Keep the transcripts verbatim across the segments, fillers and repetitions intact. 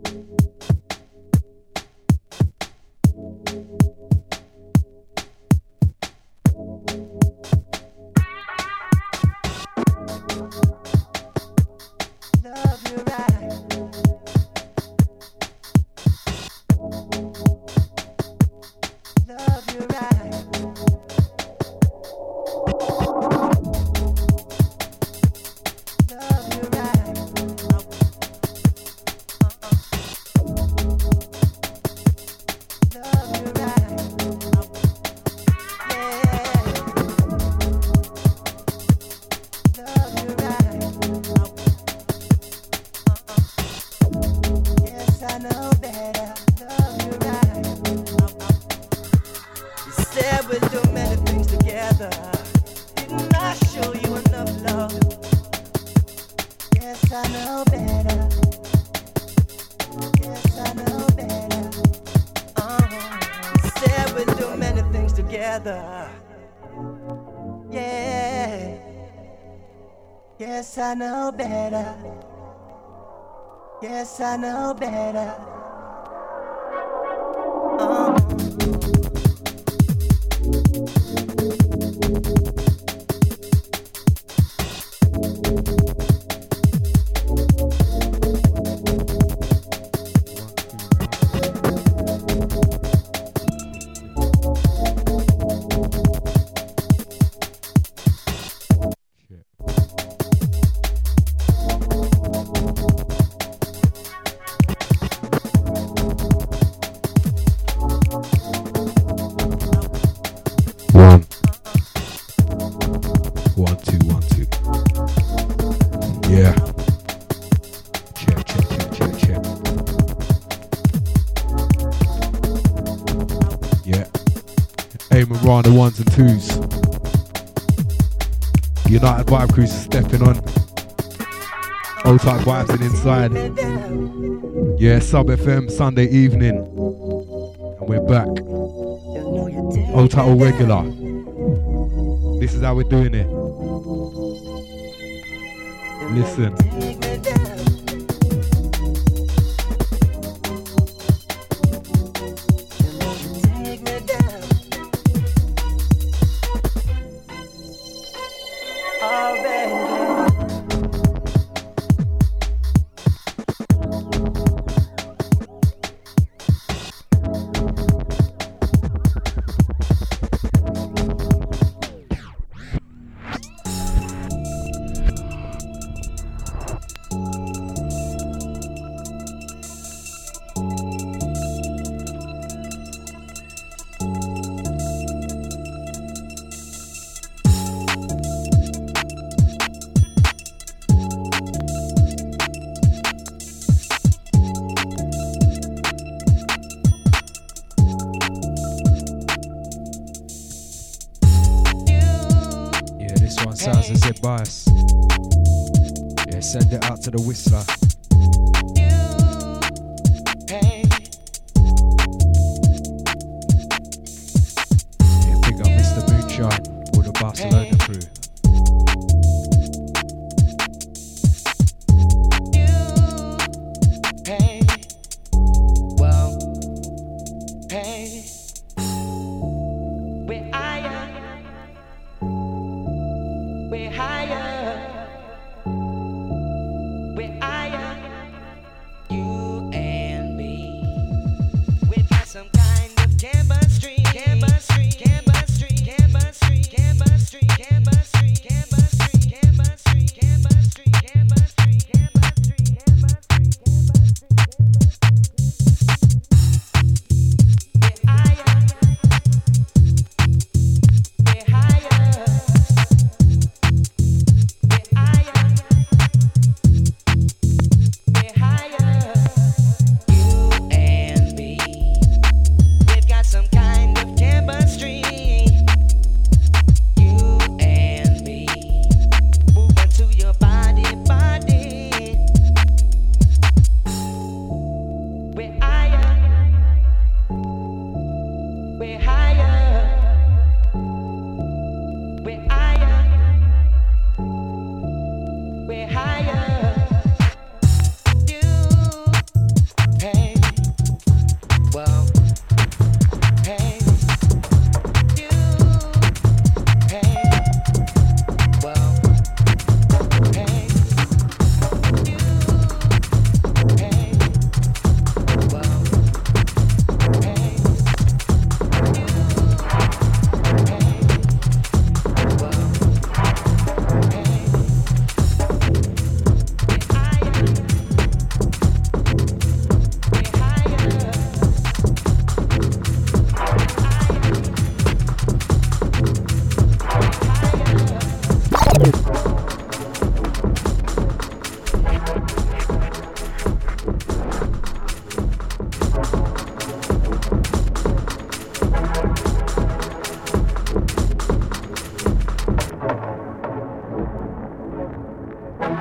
Yes, I know better. Yes, I know better. Oh. The ones and twos. United Vibe Crews stepping on. Old type vibes in inside. Yeah, Sub F M Sunday evening. And we're back. Old title regular. This is how we're doing it. Listen. Bias. Yeah, send it out to the Whistler. Yeah, big up Mister Moonshine, all the Barcelona crew.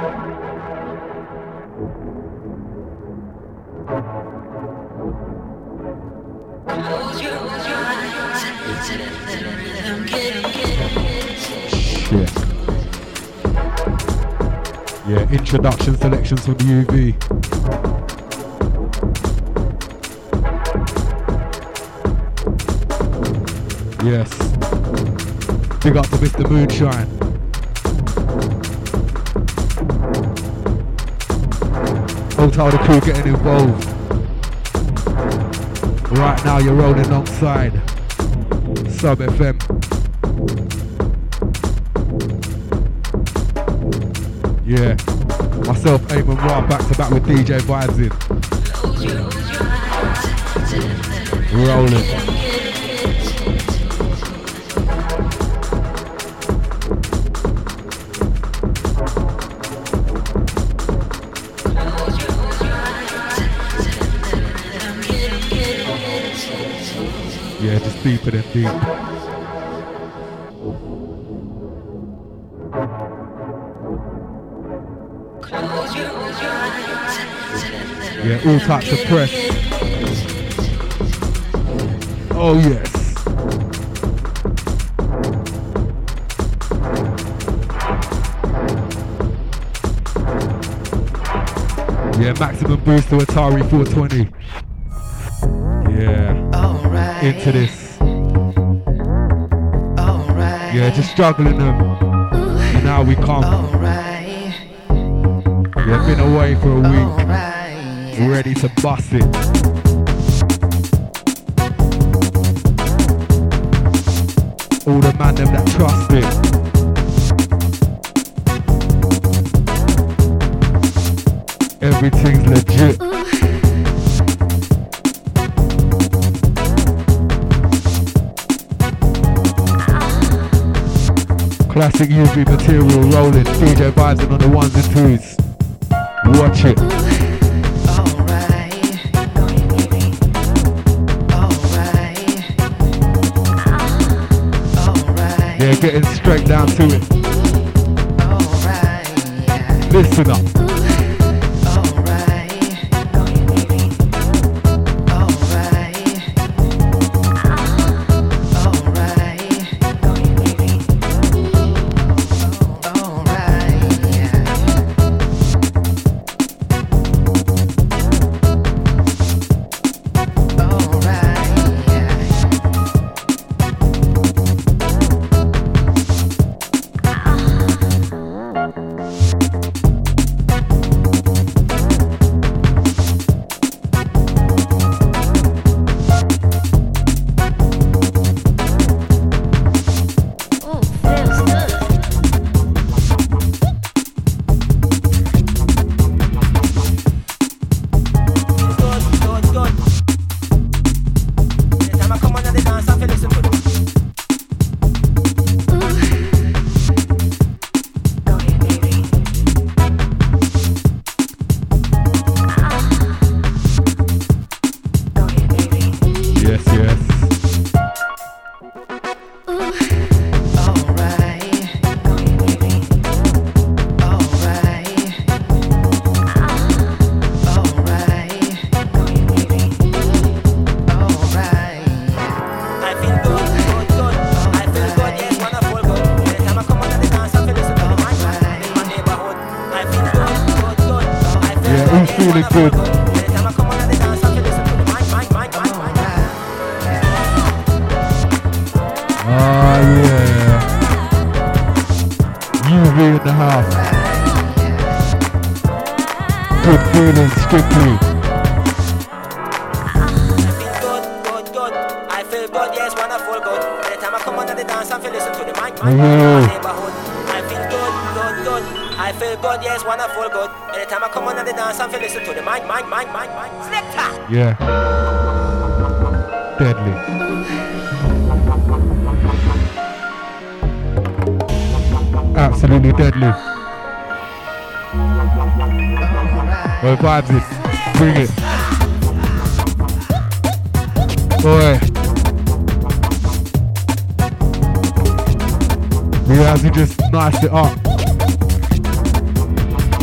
Shit. Yeah, introduction selections from the U V. Yes. Big up to Mister Moonshine. Hotel the crew getting involved. Right now you're rolling alongside Sub F M. Yeah. Myself, Eamon Ra, back to back with D J Vibes in. Rolling. Yeah, just deeper than deep. Yeah, all types of press. Oh yes. Yeah, maximum boost to Atari four twenty. Yeah. Right. Into this. Right. Yeah, just juggling them. Ooh. And now we come. Right. Yeah, been away for a week. Right. Ready to bust it. All the man them that trust it. Everything's legit. Ooh. Classic U V material rolling, D J Vibes on the ones and twos. Watch it. Alright. Alright. Yeah, getting straight down to it. Alright. Listen up. Feeling good. Ah, yeah. U V in the house. Good feeling, strictly. I feel good, yes, wonderful, good. Every time I come under the dance, I feel listen to the mic, mic, neighborhood. I feel good, good, good. I feel good, yes, wonderful, good. Anytime I come on the dance, I feel listen to the mic, mic, mic, mic, mic. Selector. Yeah. Deadly. Absolutely deadly. Well, vibes it. Bring it. Boy. We have to just nice it up.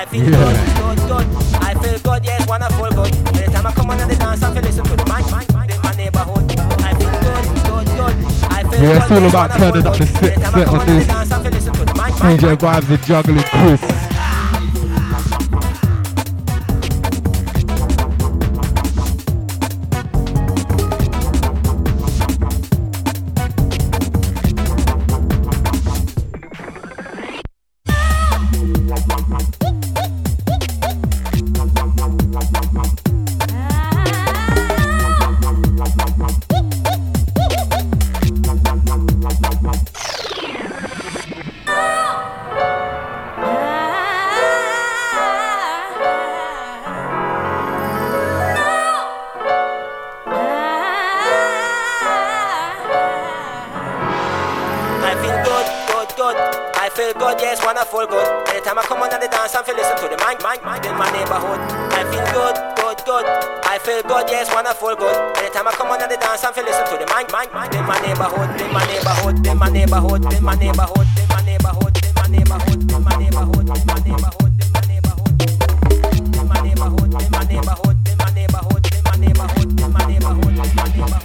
feel Yeah. good, good, good. I feel good, yes, wanna feel good. Anytime I come on the dance, I feel listen to the man, man, man in my neighborhood. I feel good, good, good. I feel Yeah, good, it's all yes, about wanna feel turning up good. the set, Anytime I set come on on the this. dance, I feel listen to the man, D man, J man. Vibes and Juggling Chris. I feel good, good, good. I feel good, yes, wanna feel good. Anytime I come on the dance, I feel listen to the man, man, man in my neighborhood. I feel good, good, good. I feel good, yes, wanna feel good. Anytime I come on the dance, I feel listen to the man, man, man in my neighborhood, in my neighborhood, in my neighborhood, in my neighborhood, in my neighborhood, in my neighborhood, in my neighborhood, in my neighborhood, in my neighborhood, in my neighborhood, in my neighborhood, in my neighborhood, in my neighborhood, in my neighborhood, in my neighborhood.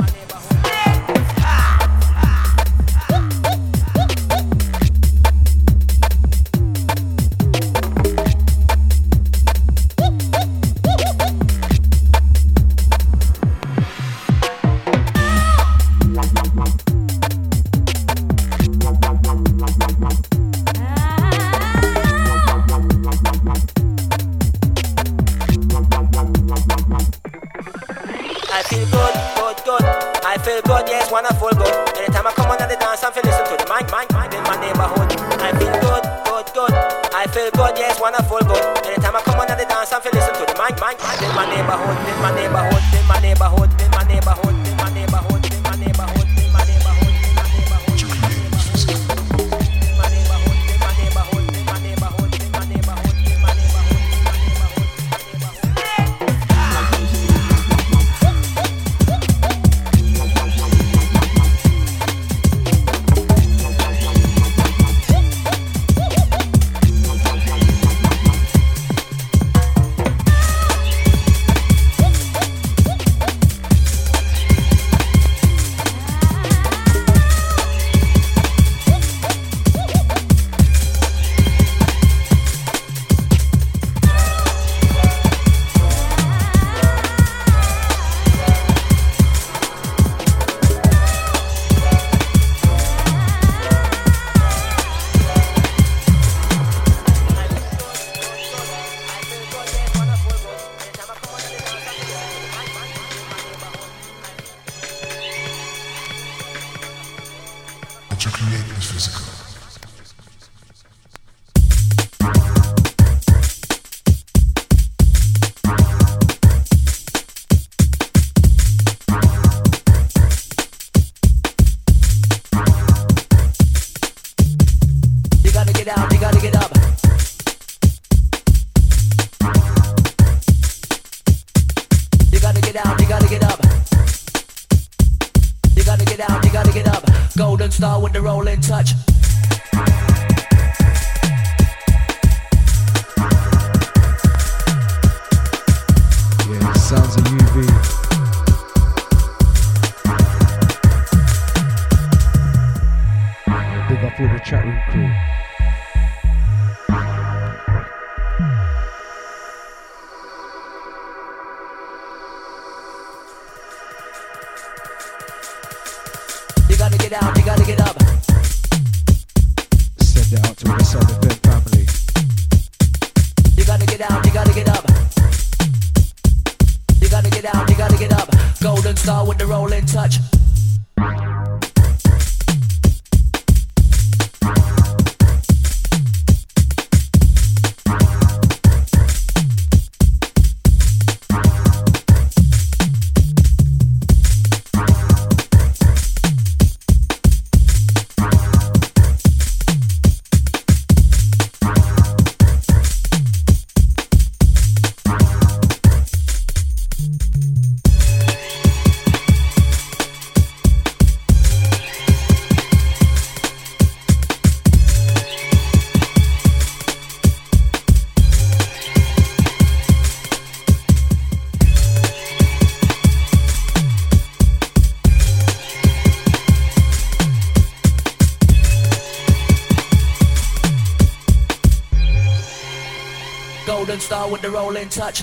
I feel good, good, good. I feel good, yes, wanna feel good. Anytime I come on the dance, I feel listen to the man, man, man in my neighborhood. I feel good, good, good. I feel good, yes, wanna feel good. Anytime I come on the dance, I feel listen to the man, man, man in my neighborhood, in my neighborhood, in my neighborhood, in my neighborhood, in my neighborhood, in my neighborhood, in my neighborhood, in my neighborhood, in my neighborhood, in my neighborhood, in my neighborhood, in my neighborhood, in my neighborhood, in my neighborhood. To create the physical. You gotta get out, you gotta get up. You gotta get out, you gotta get up. You gotta get out, you gotta get up. Golden star with the rolling touch. Yeah, sounds of U V. Yeah, big up all the chat room crew. You gotta get out, you gotta get up. Send it out to all the Sub F M family. You gotta get out, you gotta get up. You gotta get out, you gotta get up. Golden star with the rolling touch. golden star with the rolling touch.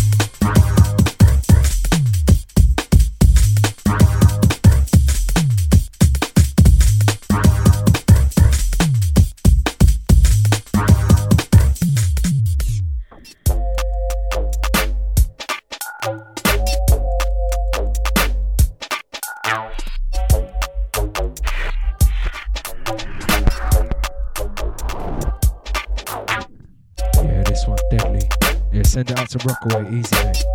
Send it out to Rockaway, easy mate.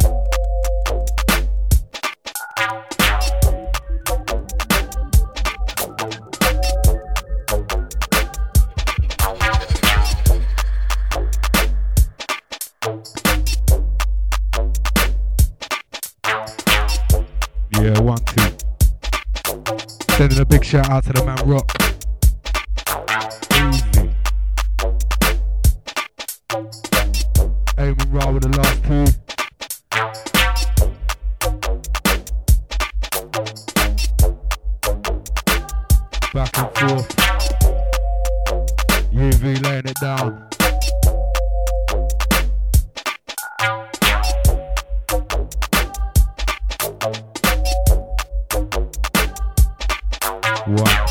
Yeah, one, two. Sending a big shout out to the man Rock. Easy. Aiming right with the last two. Back and forth. U V laying it down. One.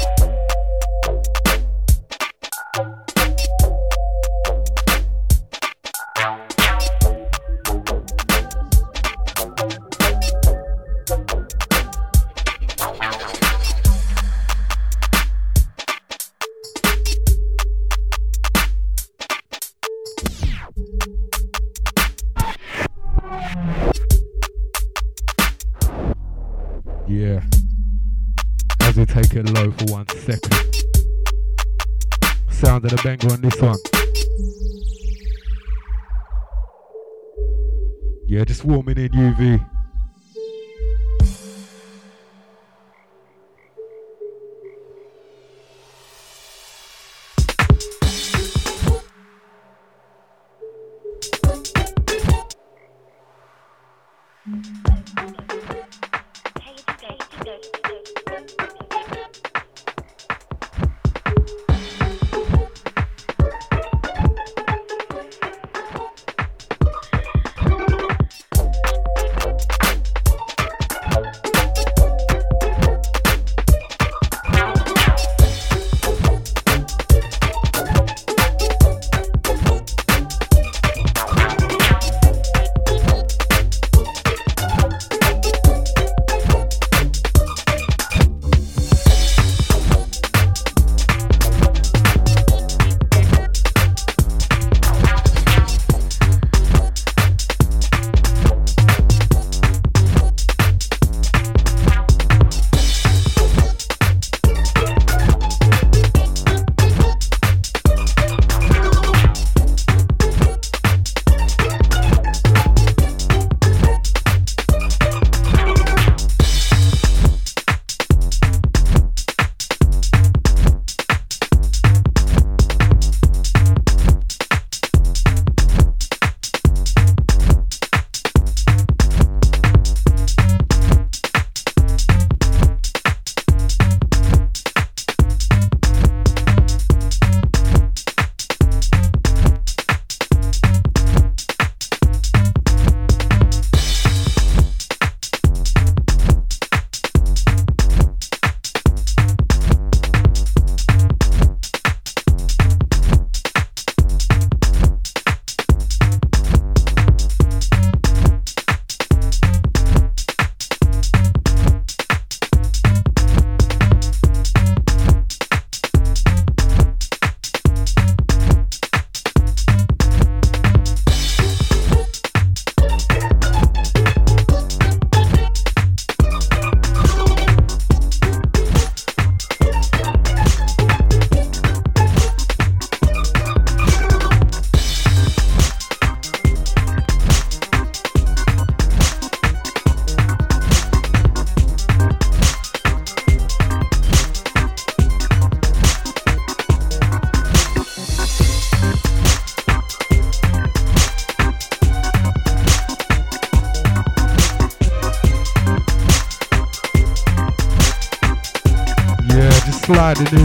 Yeah, as we take it low for one second. Sound of the banger on this one. Yeah, just warming in U V. Sliding in.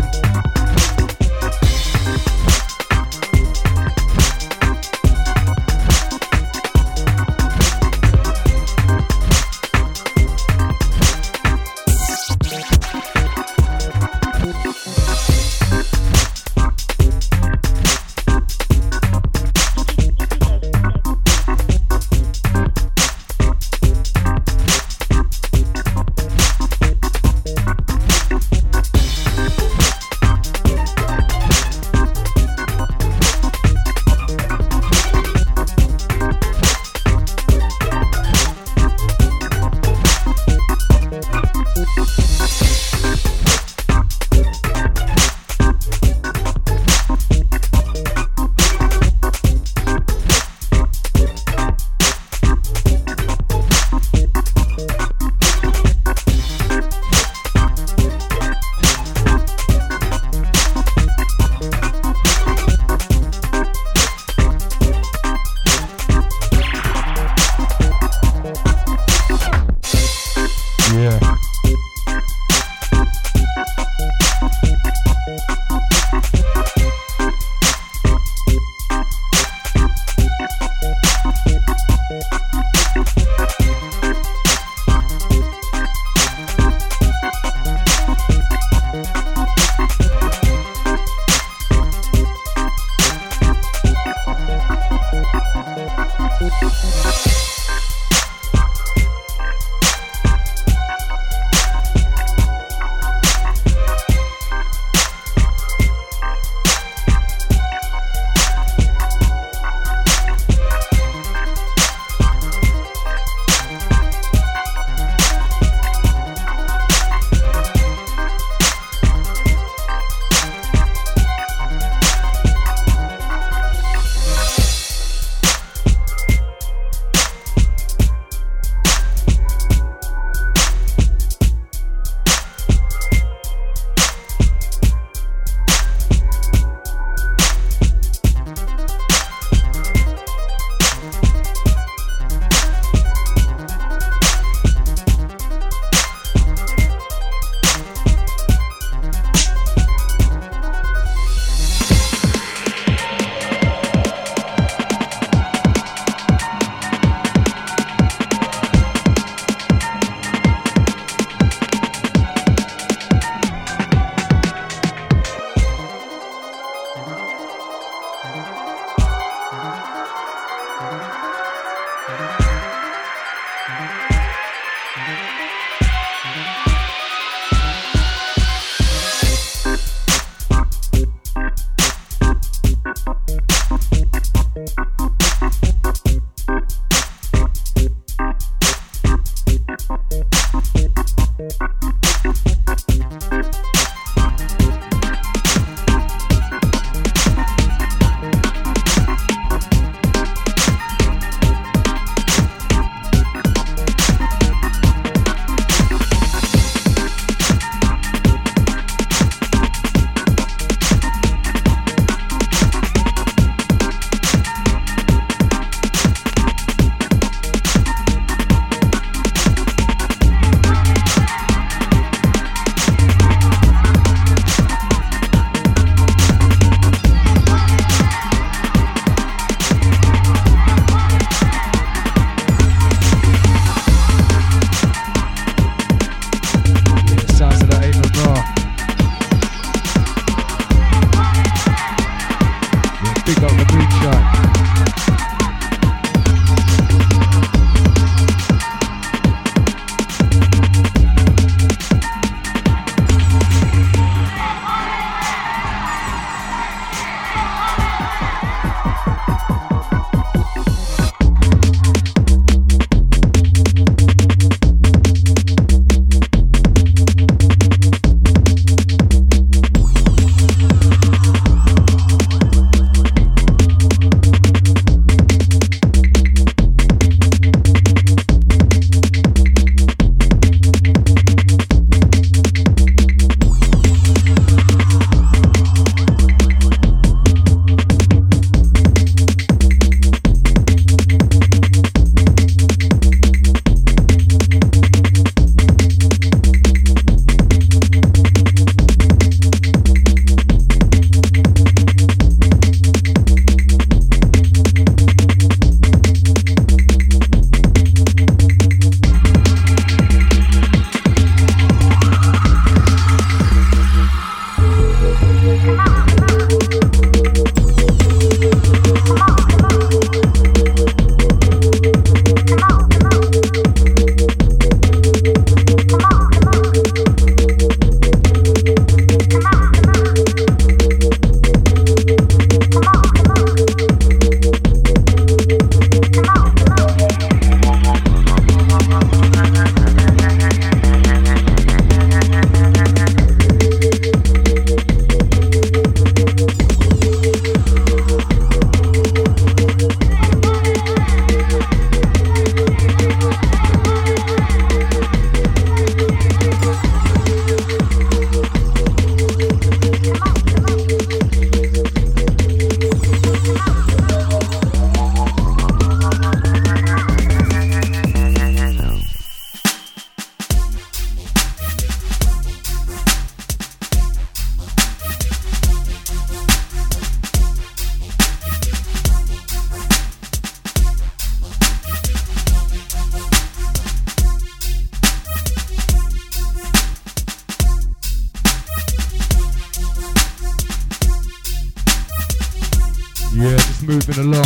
Yeah, just moving along.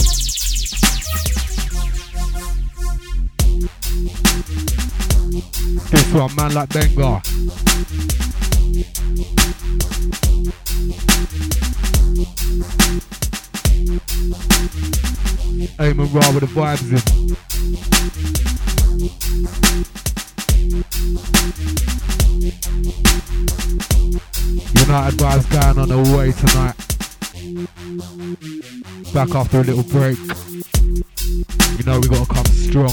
This one, Man Like Benga. Aim and raw with the vibes in. United vibes going on the way tonight. Back after a little break. You know we gotta come strong.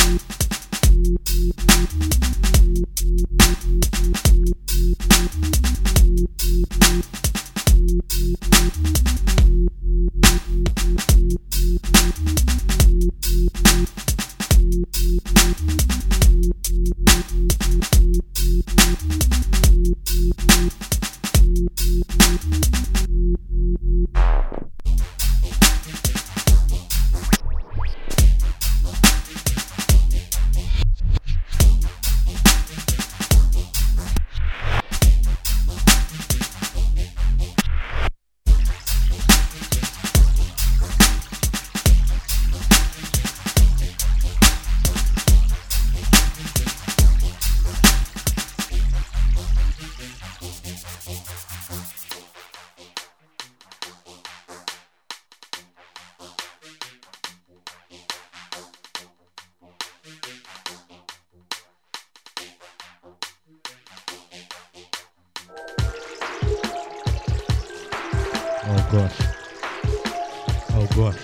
Oh gosh. Oh gosh.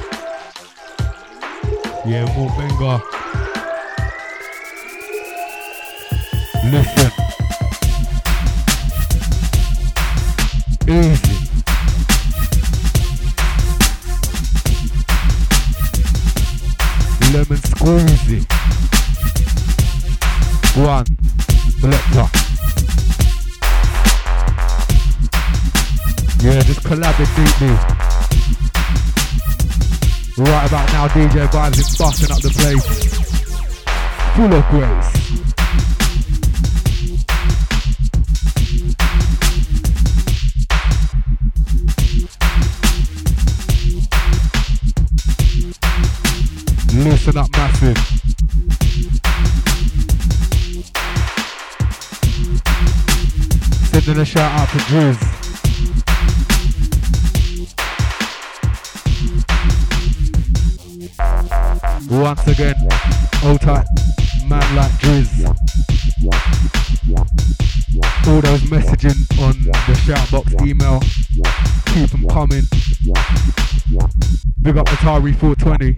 Yeah, more Benga. Listen. Easy. Lemon squeezy. One. Selector. Yeah, just collab it deeply. Right about now, D J Vibes is busting up the place. Full of grace. Listen up massive. Sending a shout out to Driz. Once again, hold tight, Man Like Driz. All those messaging on the shout box email, keep them coming. Big up Atari four twenty.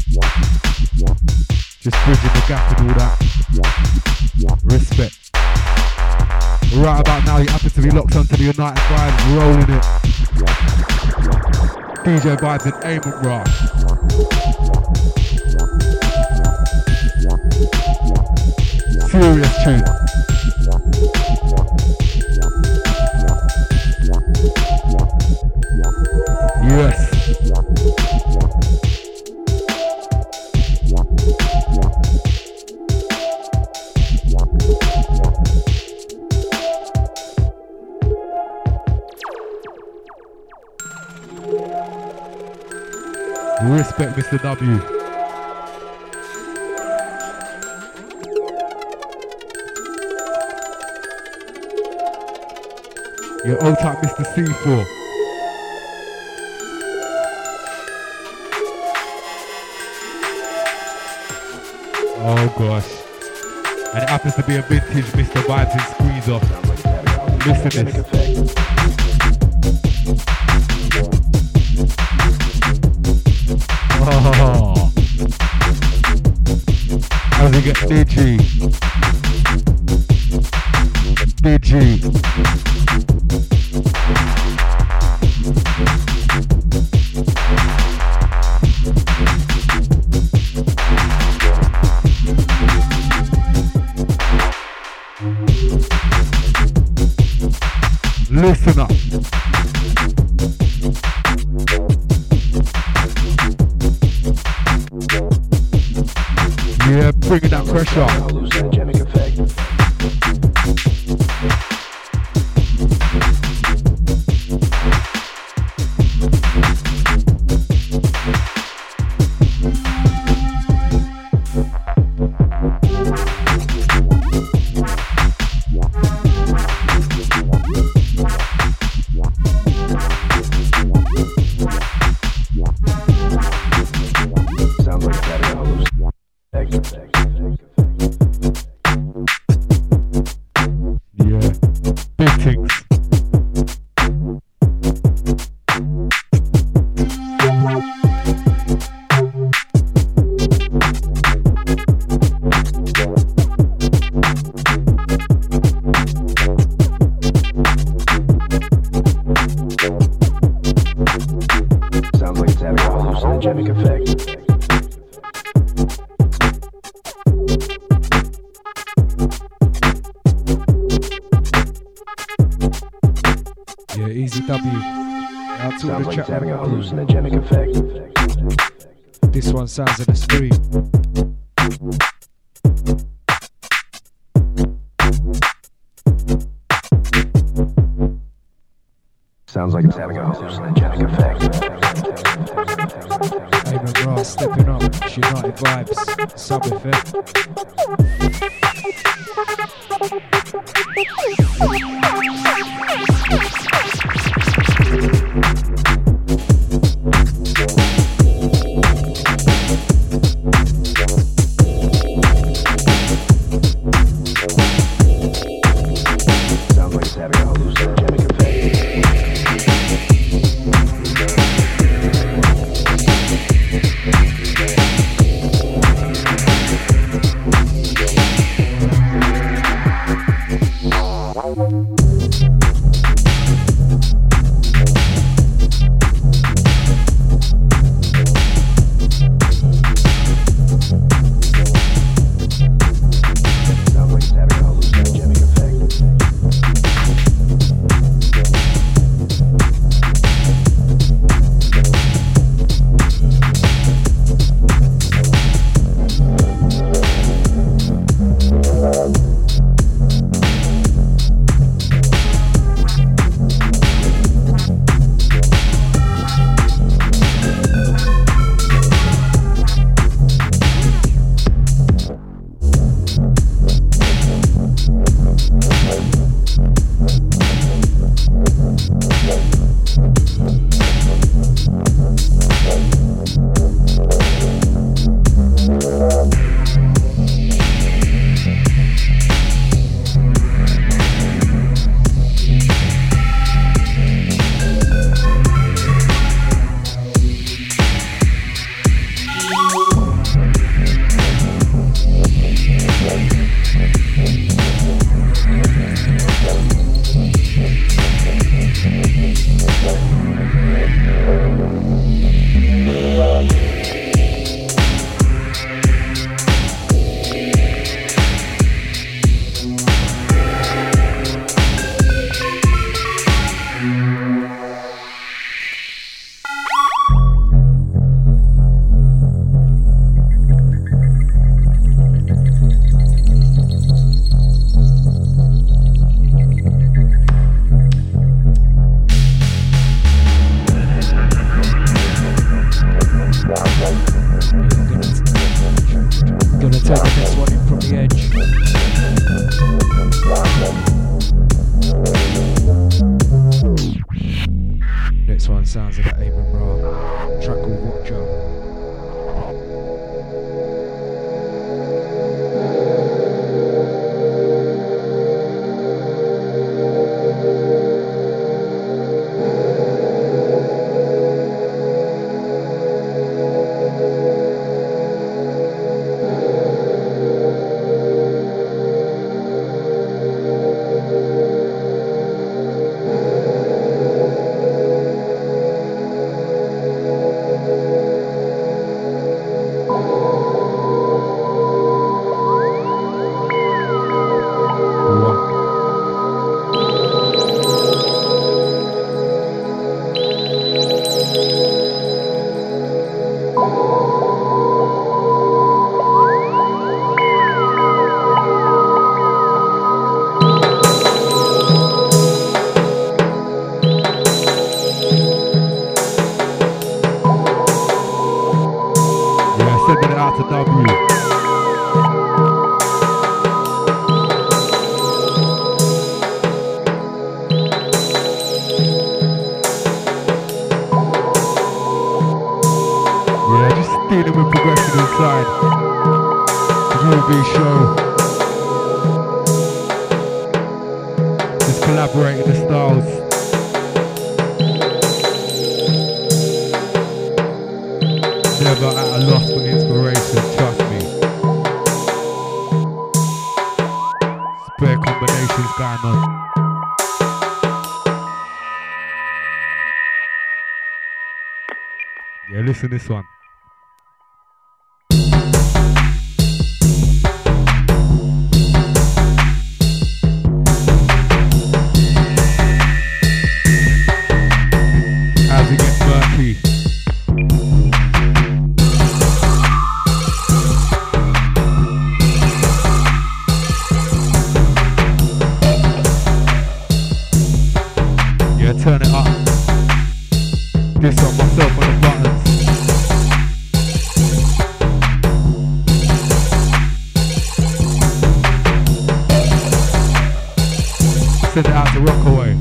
Just bridging the gap and all that. Respect. Right about now, you happen to be locked onto the United Vibes, rolling it. D J Vibes and Aim Raw. Serious tune. Yes. Respect Mister W. Your old type Mister C four. Oh gosh. And it happens to be a vintage Mister Vibes and Squeeze Off. Listen to this. Oh. How does it get Digi? Digi. Listen up. Yeah, bringing that pressure. Hallucinogenic effect. hallucinogenic effect. Yeah, Easy W. Out to all Sounds the like chat it's having a room. hallucinogenic effect. This one sounds like a scream. Sounds like it's having a hallucinogenic effect. Eamon Ra stepping up. It's United Vibes. Sub effect. Sounds like it's having a hallucinogenic effect. Sounds like it's having a hallucinogenic effect. Gonna take the next one in from the edge. Next one sounds like Eamon Ra. Track called Watcher. Sending it out to W. Yeah, just dealing with progression inside. Groovy show. Just collaborating the styles. Never at a loss for inspiration, trust me. Spare combinations going on. Yeah, listen to this one. As it gets murky. Yeah, turn it up. This on myself on the buttons. Send it out to Rockaway.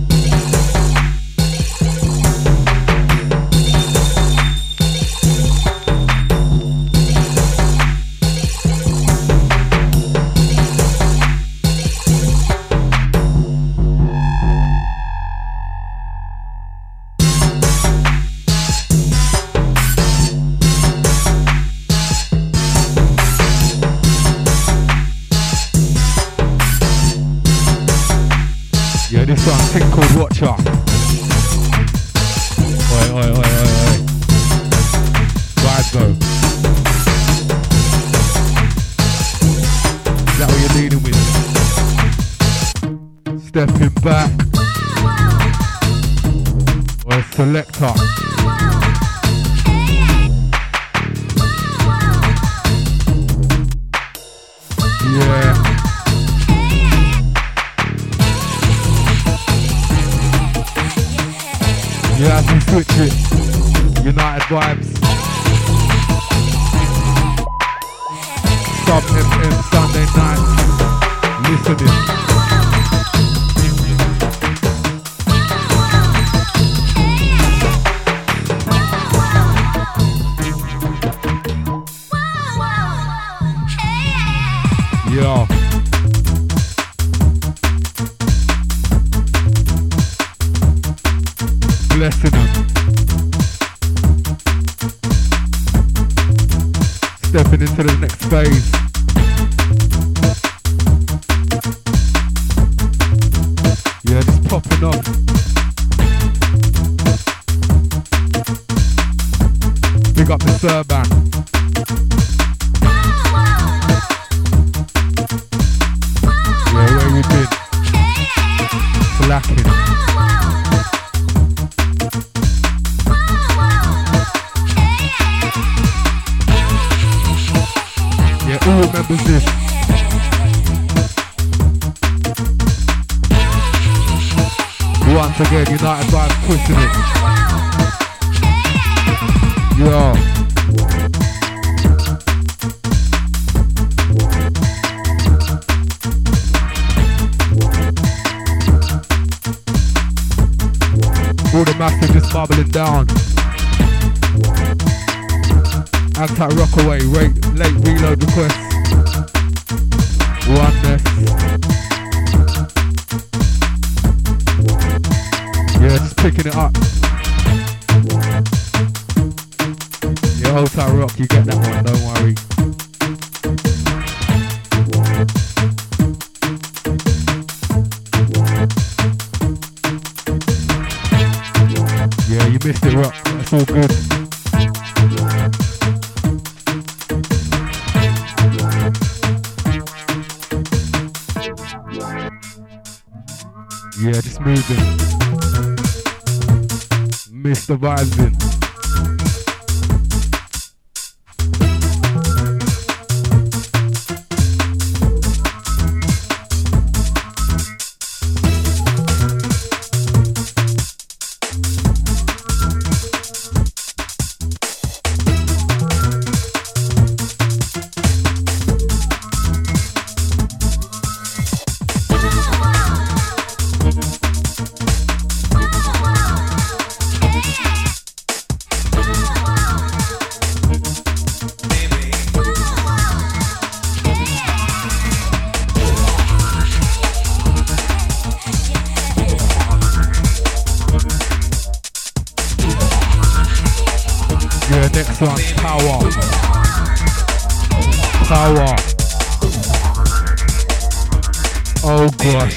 Yeah, this one, thing called Watcher. Oi, oi, oi, oi, oi. Vibes though. Is that what you're dealing with? Stepping back. Or selector. Yeah. Yeah, as we switch it, United Vibes, Sub F M Sunday night, listening. Yo. Blessing them. Stepping into the next phase. Yeah, just popping off. Big up the Serban. Yeah, where you been? Slacking. Who remembers this? Once again, United Vibes pushing it. Yo. All the massive just bubbling down. Anti-Rockaway, late, late reload request. Oneness. Yeah, just picking it up. Yeah, Old Town Rock, you get that one, don't worry. Yeah, you missed it, Rock. That's all good. Yeah, just moving. Mister Vibes in. Next one, power. Power. Oh gosh.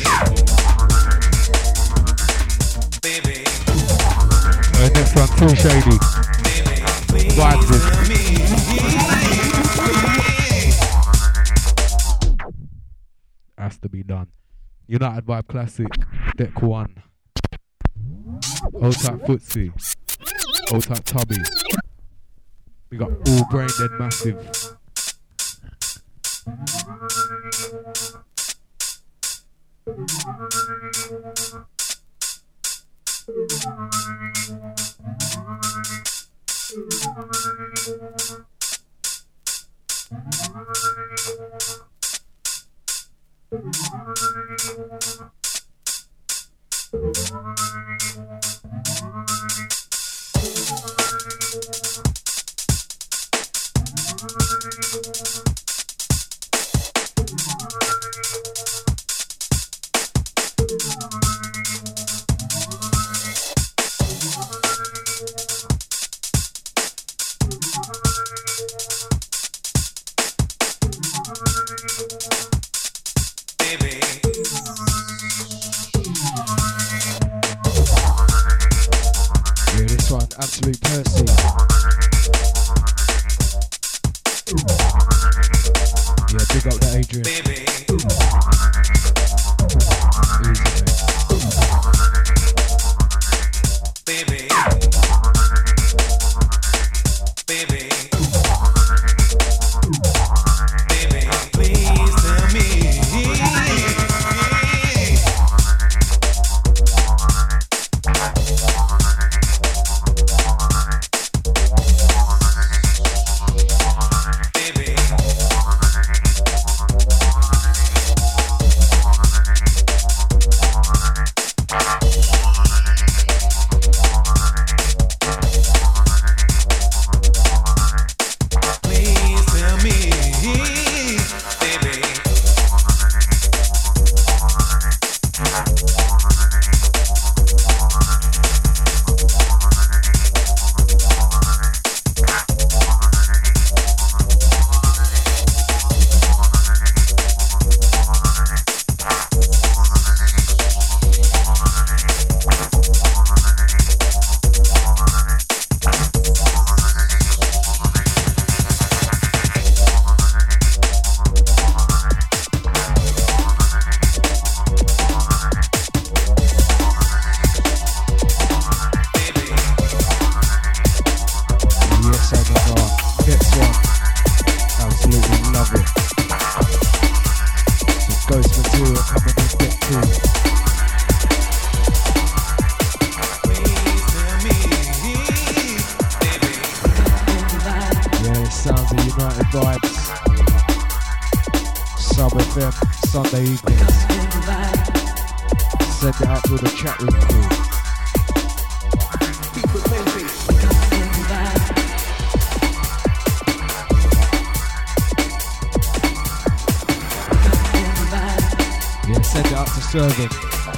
Uh, next one, too shady. Vibes in. Has to be done. United Vibe Classic, Deck One. Old type Footsie. Old type Tubby. We got All Brain Dead Massive. Absolute Percy. Yeah, big up to Adrian. Baby. Easy, baby. Baby. Baby. Please tell me. Serving.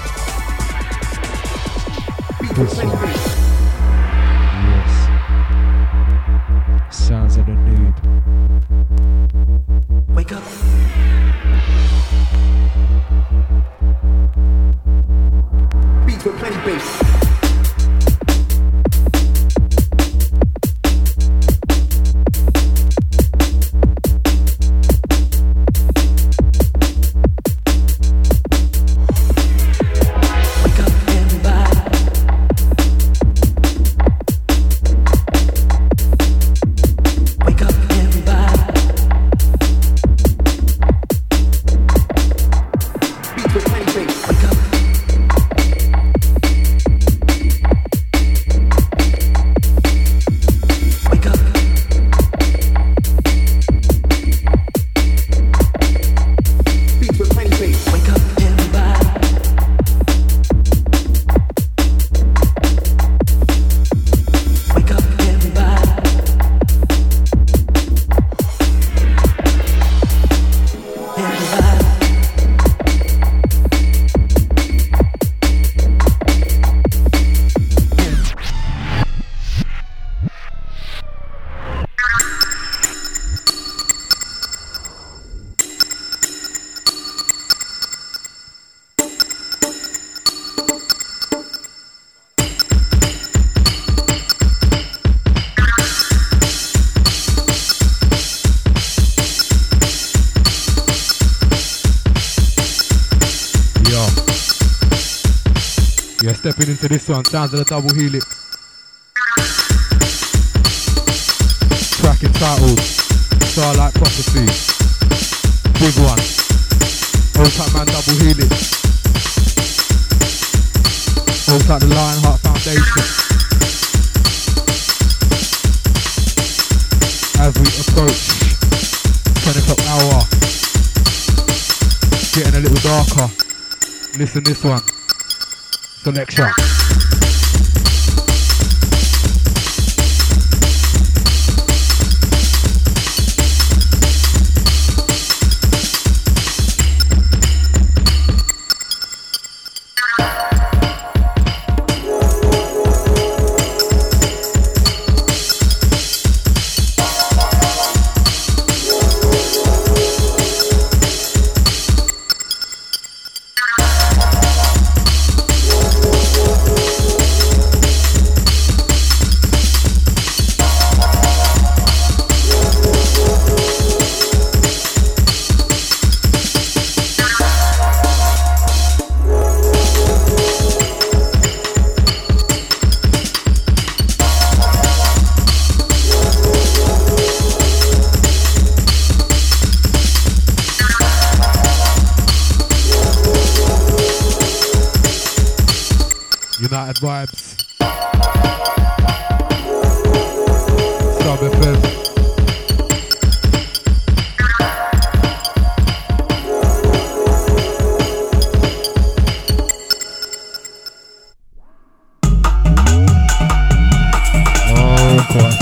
This one. Yes. Sounds of the nude. Wake up. Beats with plenty bass. stepping into this one. Sounds of the double helix. Track entitled Starlight Prophecy. Big one. Old type man double helix. Old type the Lionheart Foundation. As we approach ten o'clock hour. Getting a little darker. Listen this one. Selection. United Vibes. Sub F M. Oh gosh.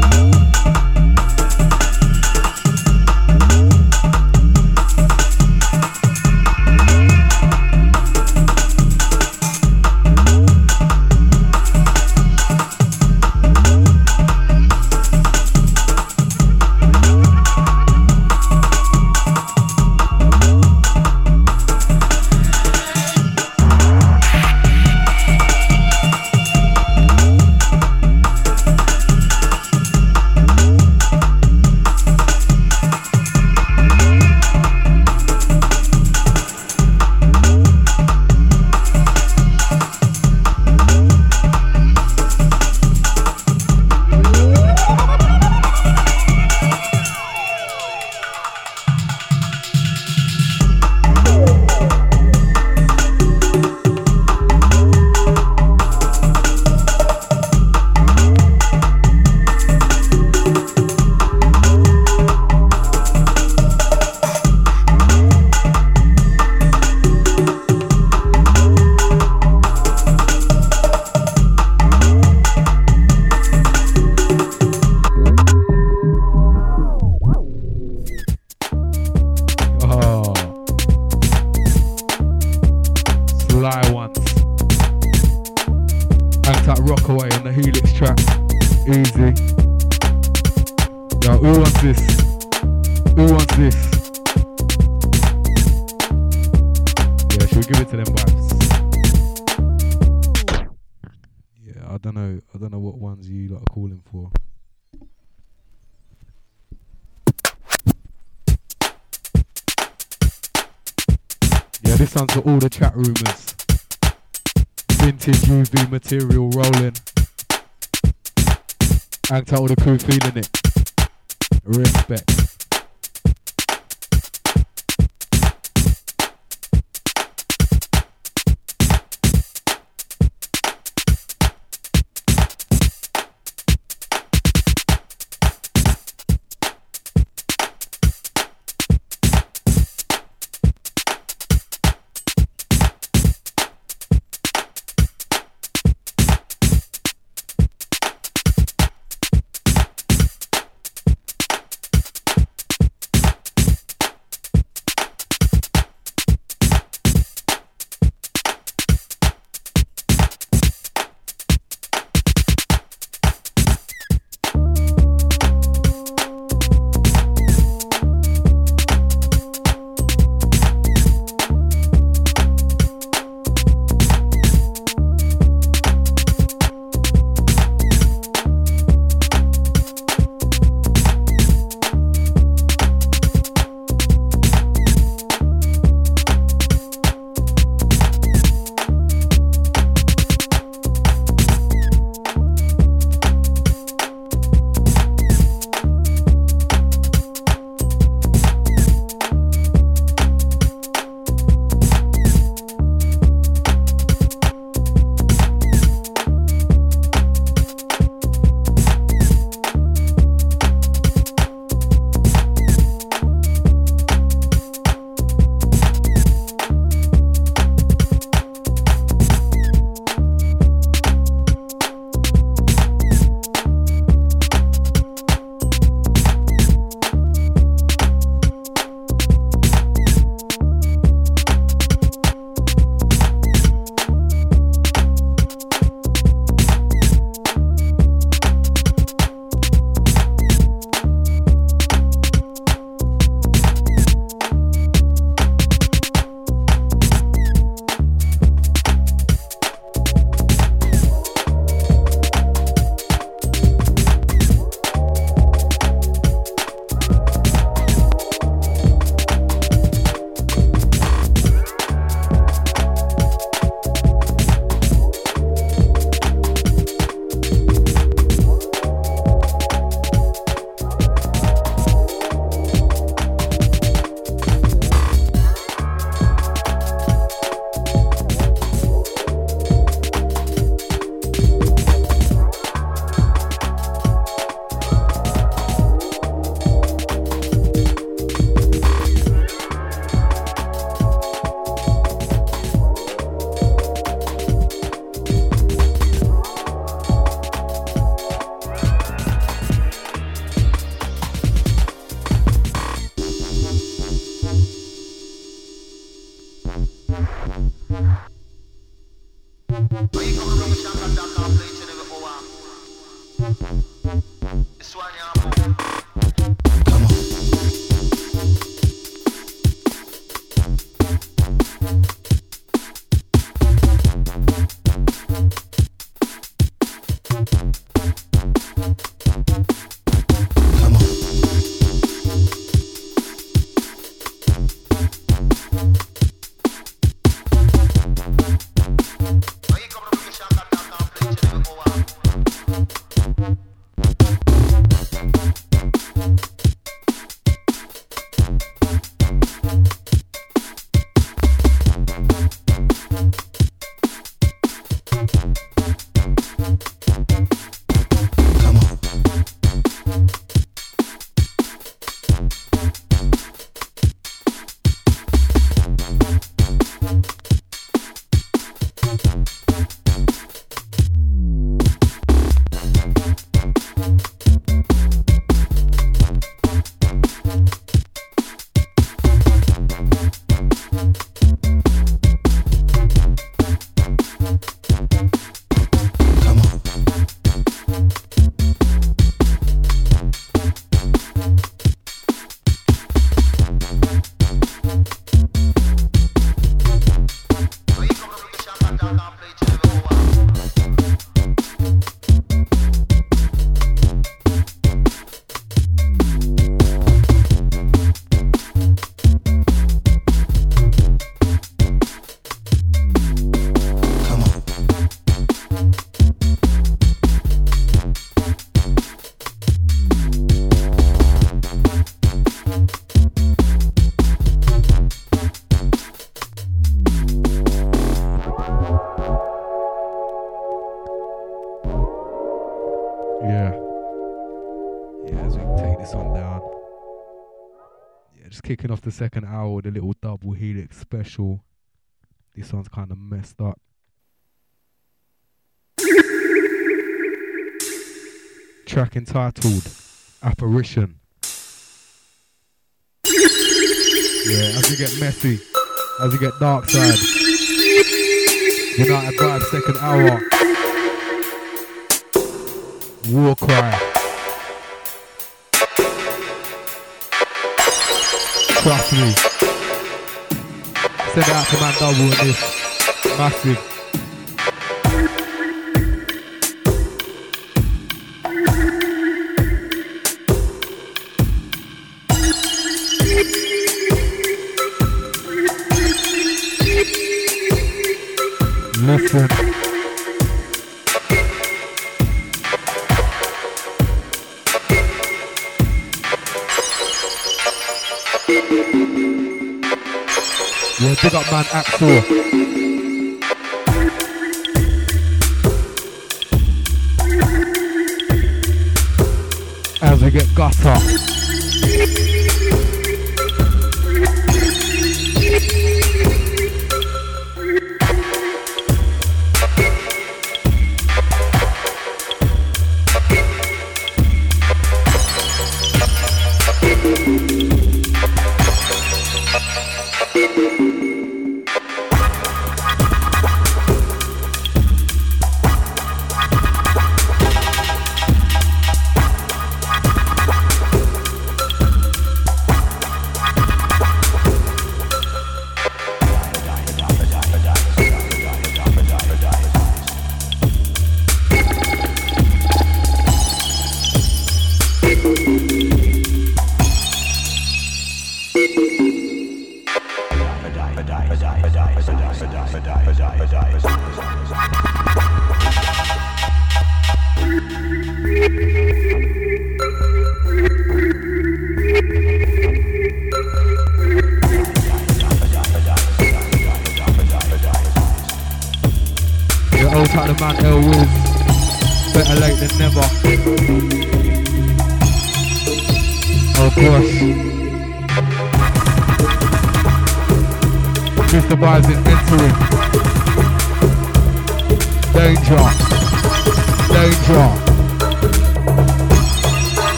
To all the chat rumors, vintage U V material rolling, and to all the crew feeling it. Respect. Kicking off the second hour with a little double helix special. This one's kind of messed up. Track entitled Apparition. Yeah, as you get messy, as you get dark side. United Vibe second hour. War Cry. Trust me. Send it out to Man Double in this. Massive. Listen. Yeah, big up man Axel. As we get gutter.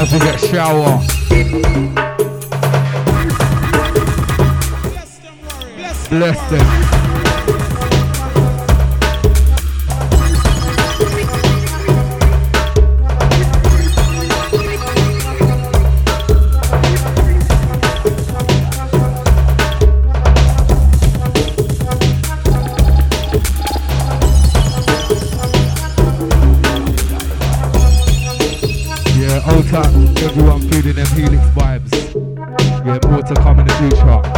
forget shower. Bless them. Everyone feeling them Helix vibes. Yeah, more to come in the future.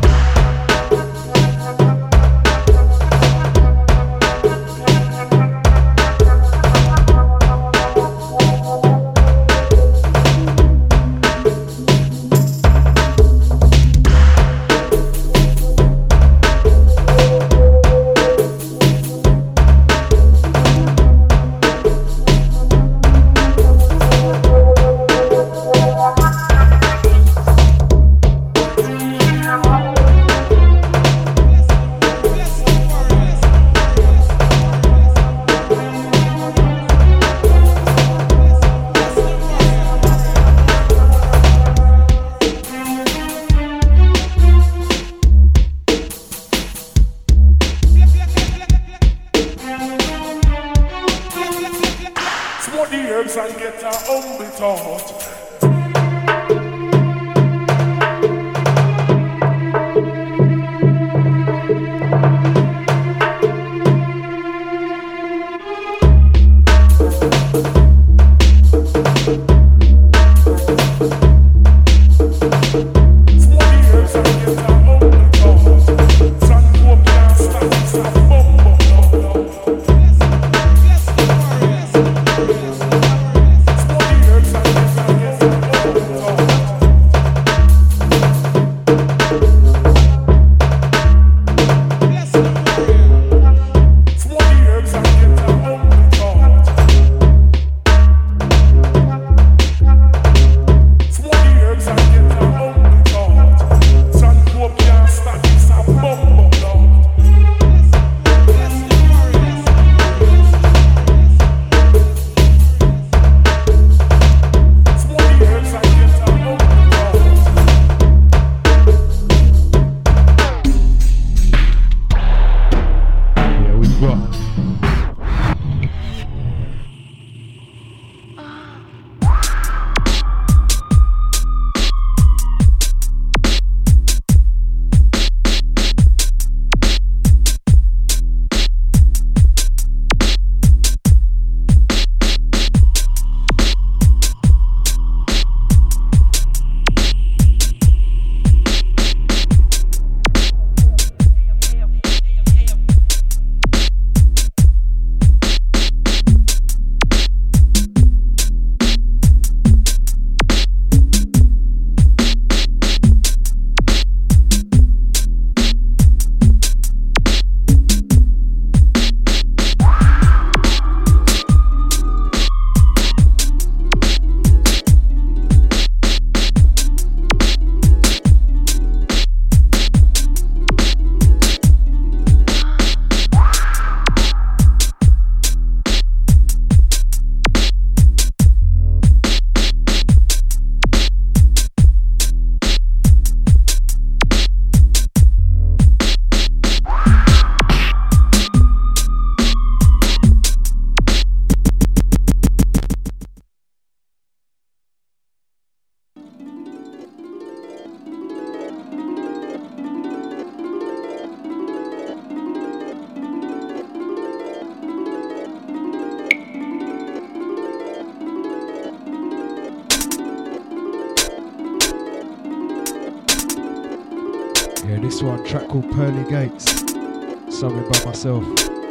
Yeah, this one, track called Pearly Gates, something by myself.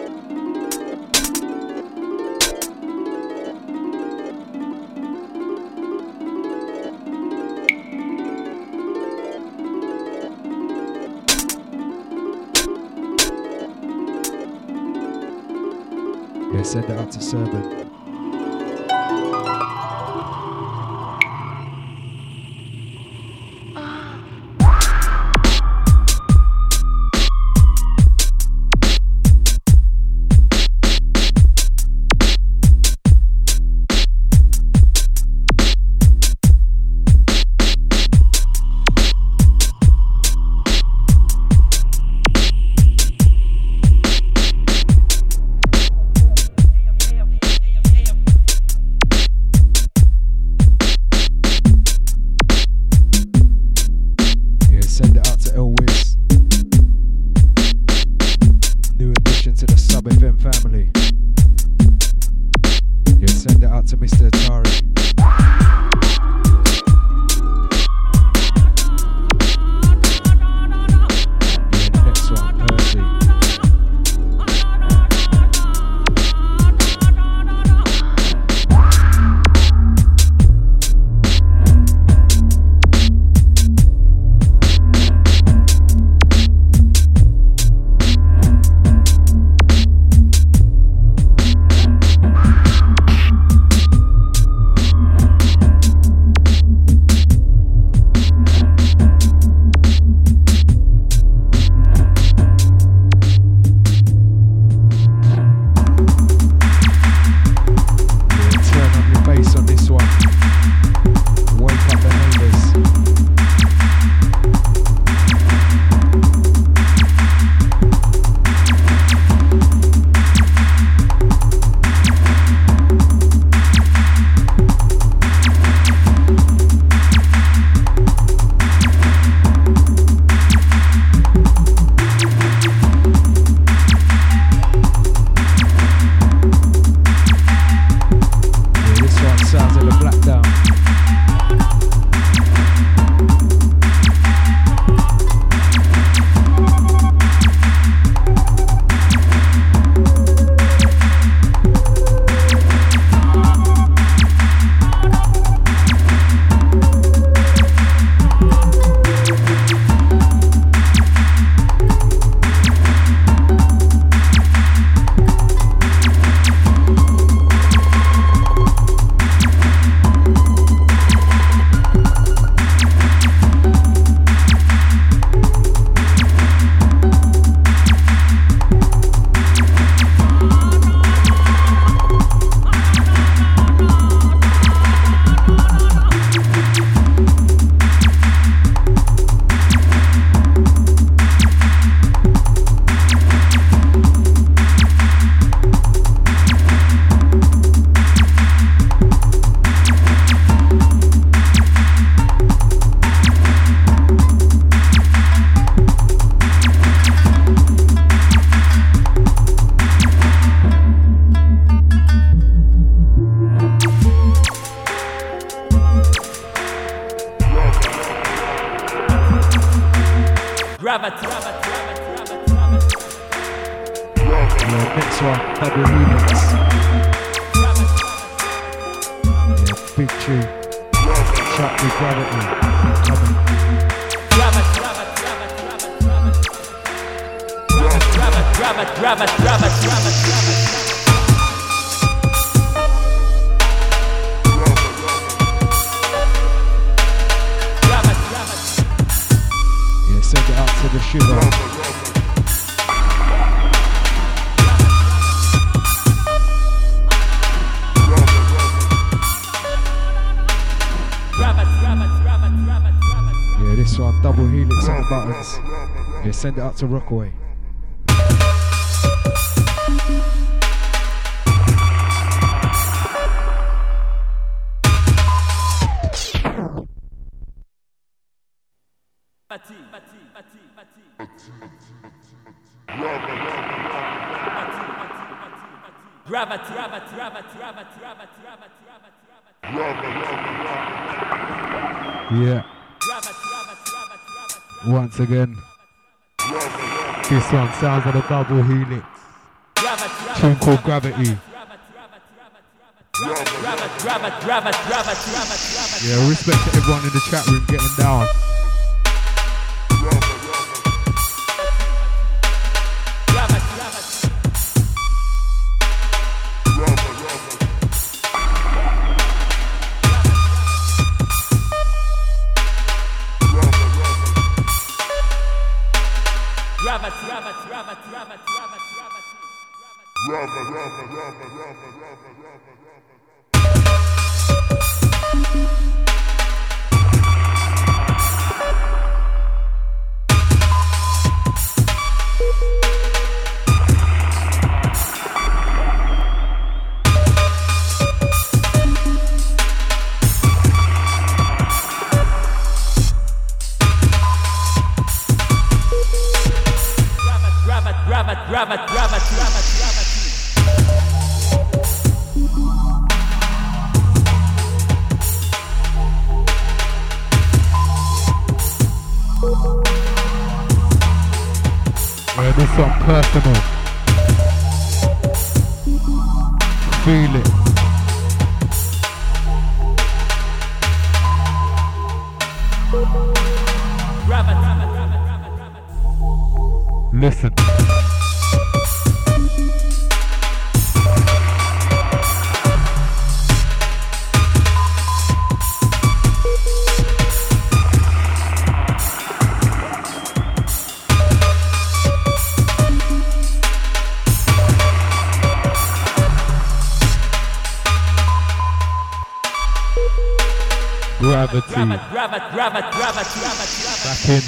Yeah, send it out to Serban. gravity, gravity, Yeah, next one, double remix. Yeah, big tune. Shut with gravity. gravity, gravity, gravity, gravity, gravity. Send it up to the shiver. Yeah, this one, double helix on the buttons. Yeah, send it up to Rockaway. Gravity, gravity, gravity, gravity, gravity, Yeah. Once again, this one sounds like a double helix. Tune called Gravity. Yeah, respect to everyone in the chat room getting down. Yeah, this one personal. Feel it. Listen. Gravity. gravity, gravity, gravity, gravity, gravity. Back in.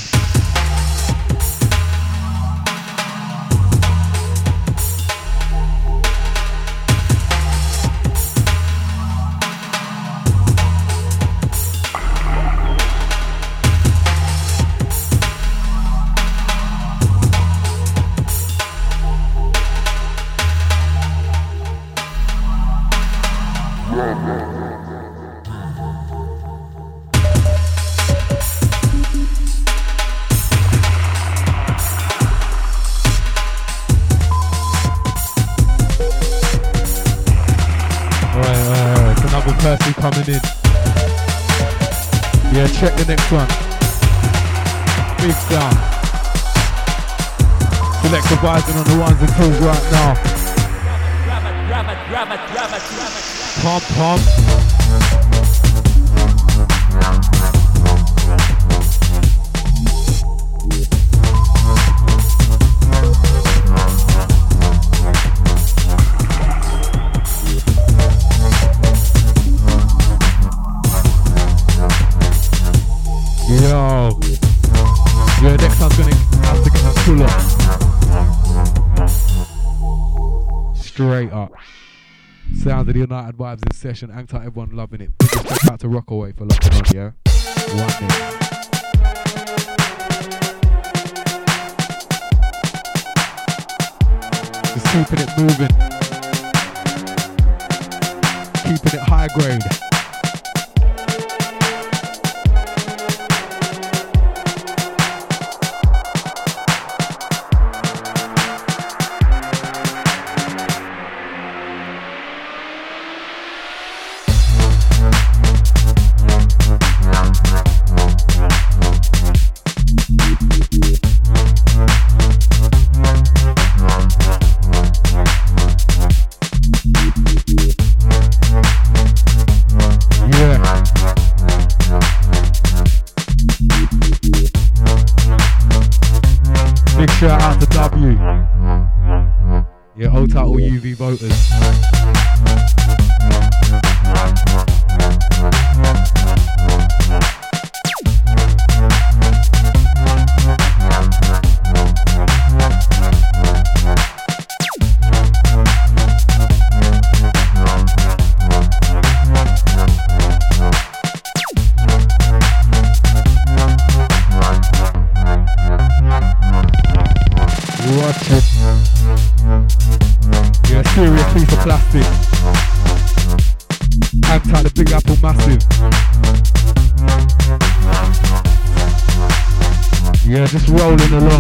Percy coming in. Yeah, check the next one. Big sound. Selector Bison on the ones and twos right now. Pump, pump. Yo, yeah, next time's gonna have to get a pull up. Straight up. Sounds of the United Vibes in session. Anked out, everyone loving it. Big shout out to Rockaway for locking on, yeah? One day. Just keeping it moving. Keeping it high grade. hold tight all U V voters. Watch it. Yeah, serious piece of plastic. Hang tight, the Big Apple massive. Yeah, just rolling along.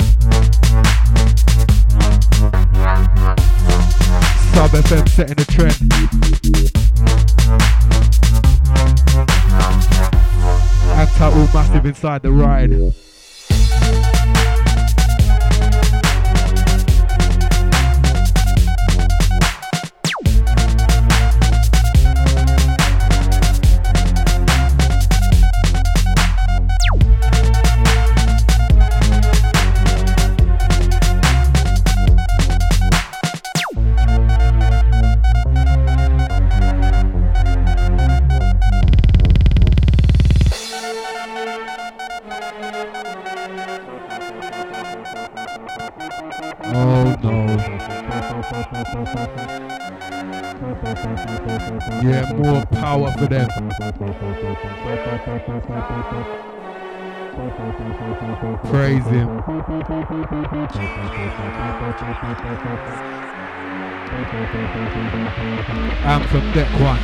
Sub F M setting the trend. Hang tight, all massive inside the ride. Yeah, more power for them. Praise him. I'm from deck one.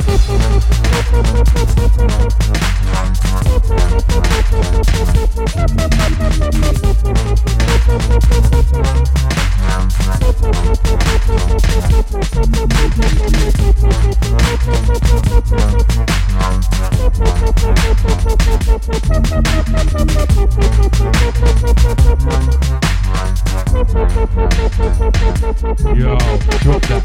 Yo, drop that.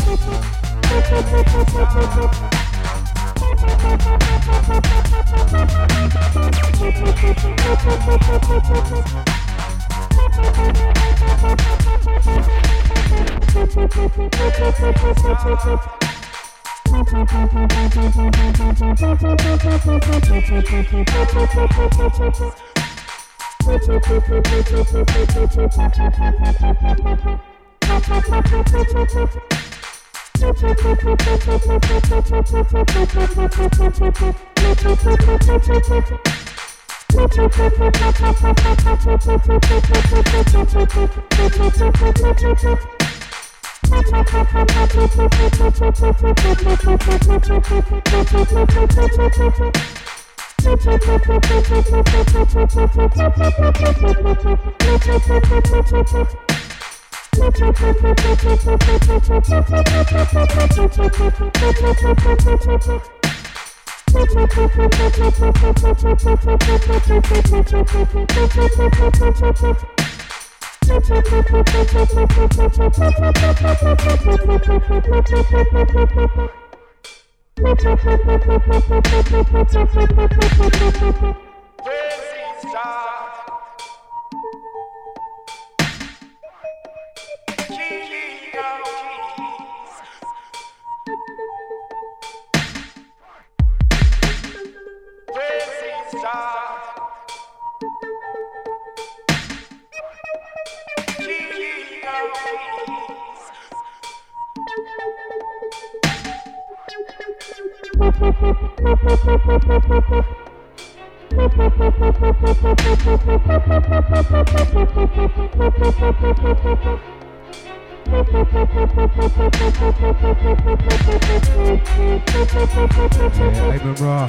Amen Ra,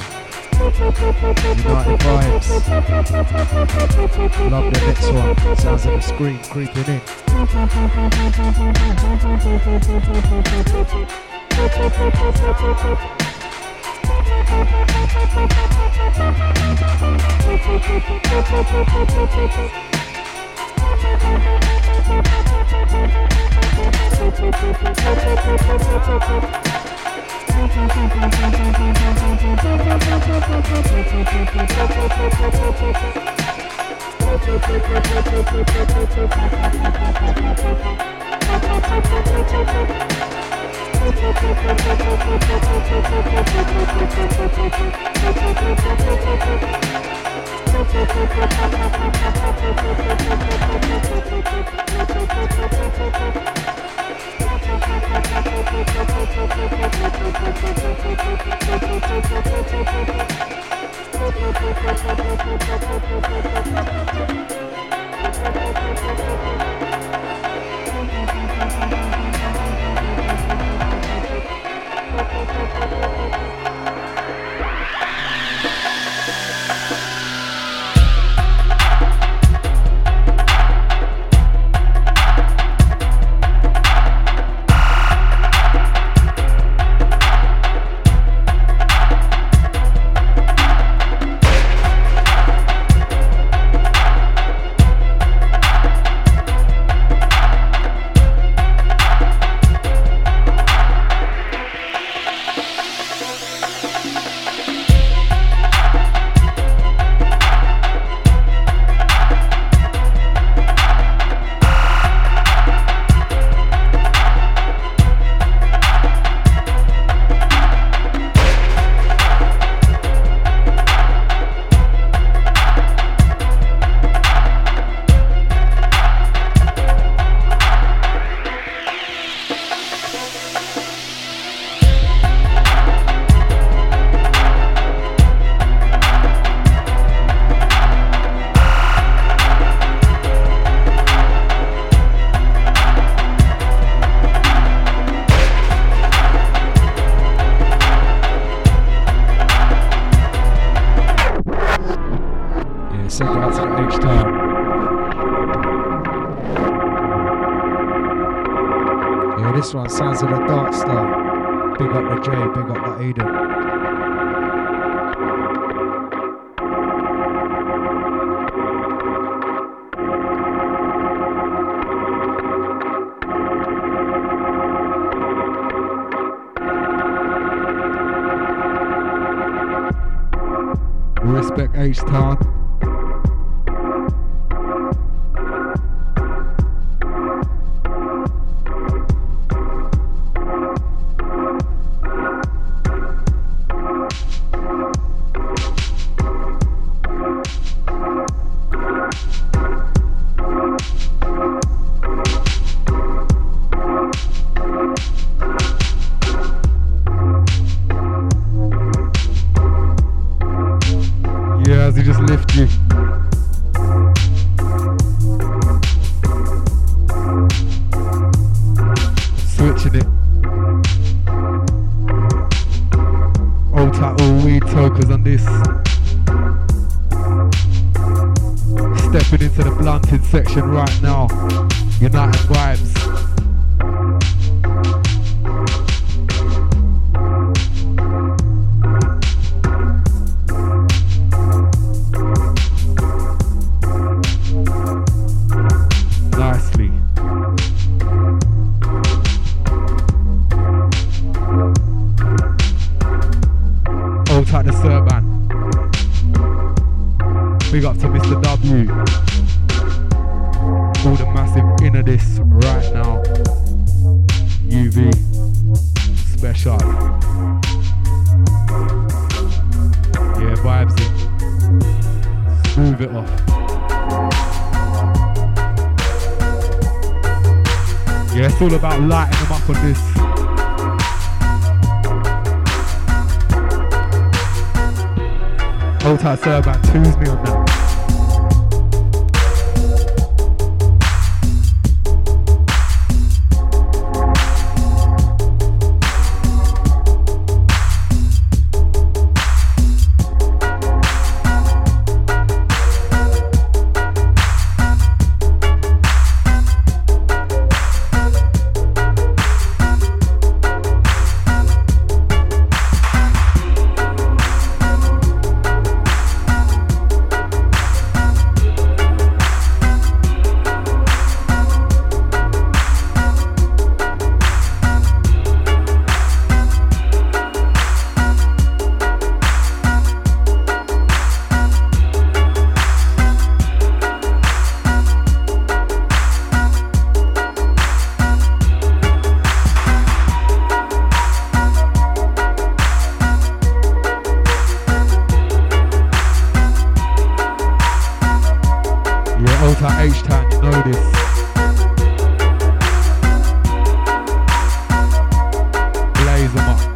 United Vibes. Love the next one. Sounds like a scream creeping in. This one, Sounds of the Dark Star. Big up the J, big up the Aiden. Respect H-Town. Section right now, United Vibes. Nicely. Old type the Serban. Big up to Mister W. All the massive inner this right now. U V special. Yeah, vibes in. Smooth it off. Yeah, it's all about lighting them up on this. Old type Serban twos me on that. Old Town H-Town, you know this. Blaze them up.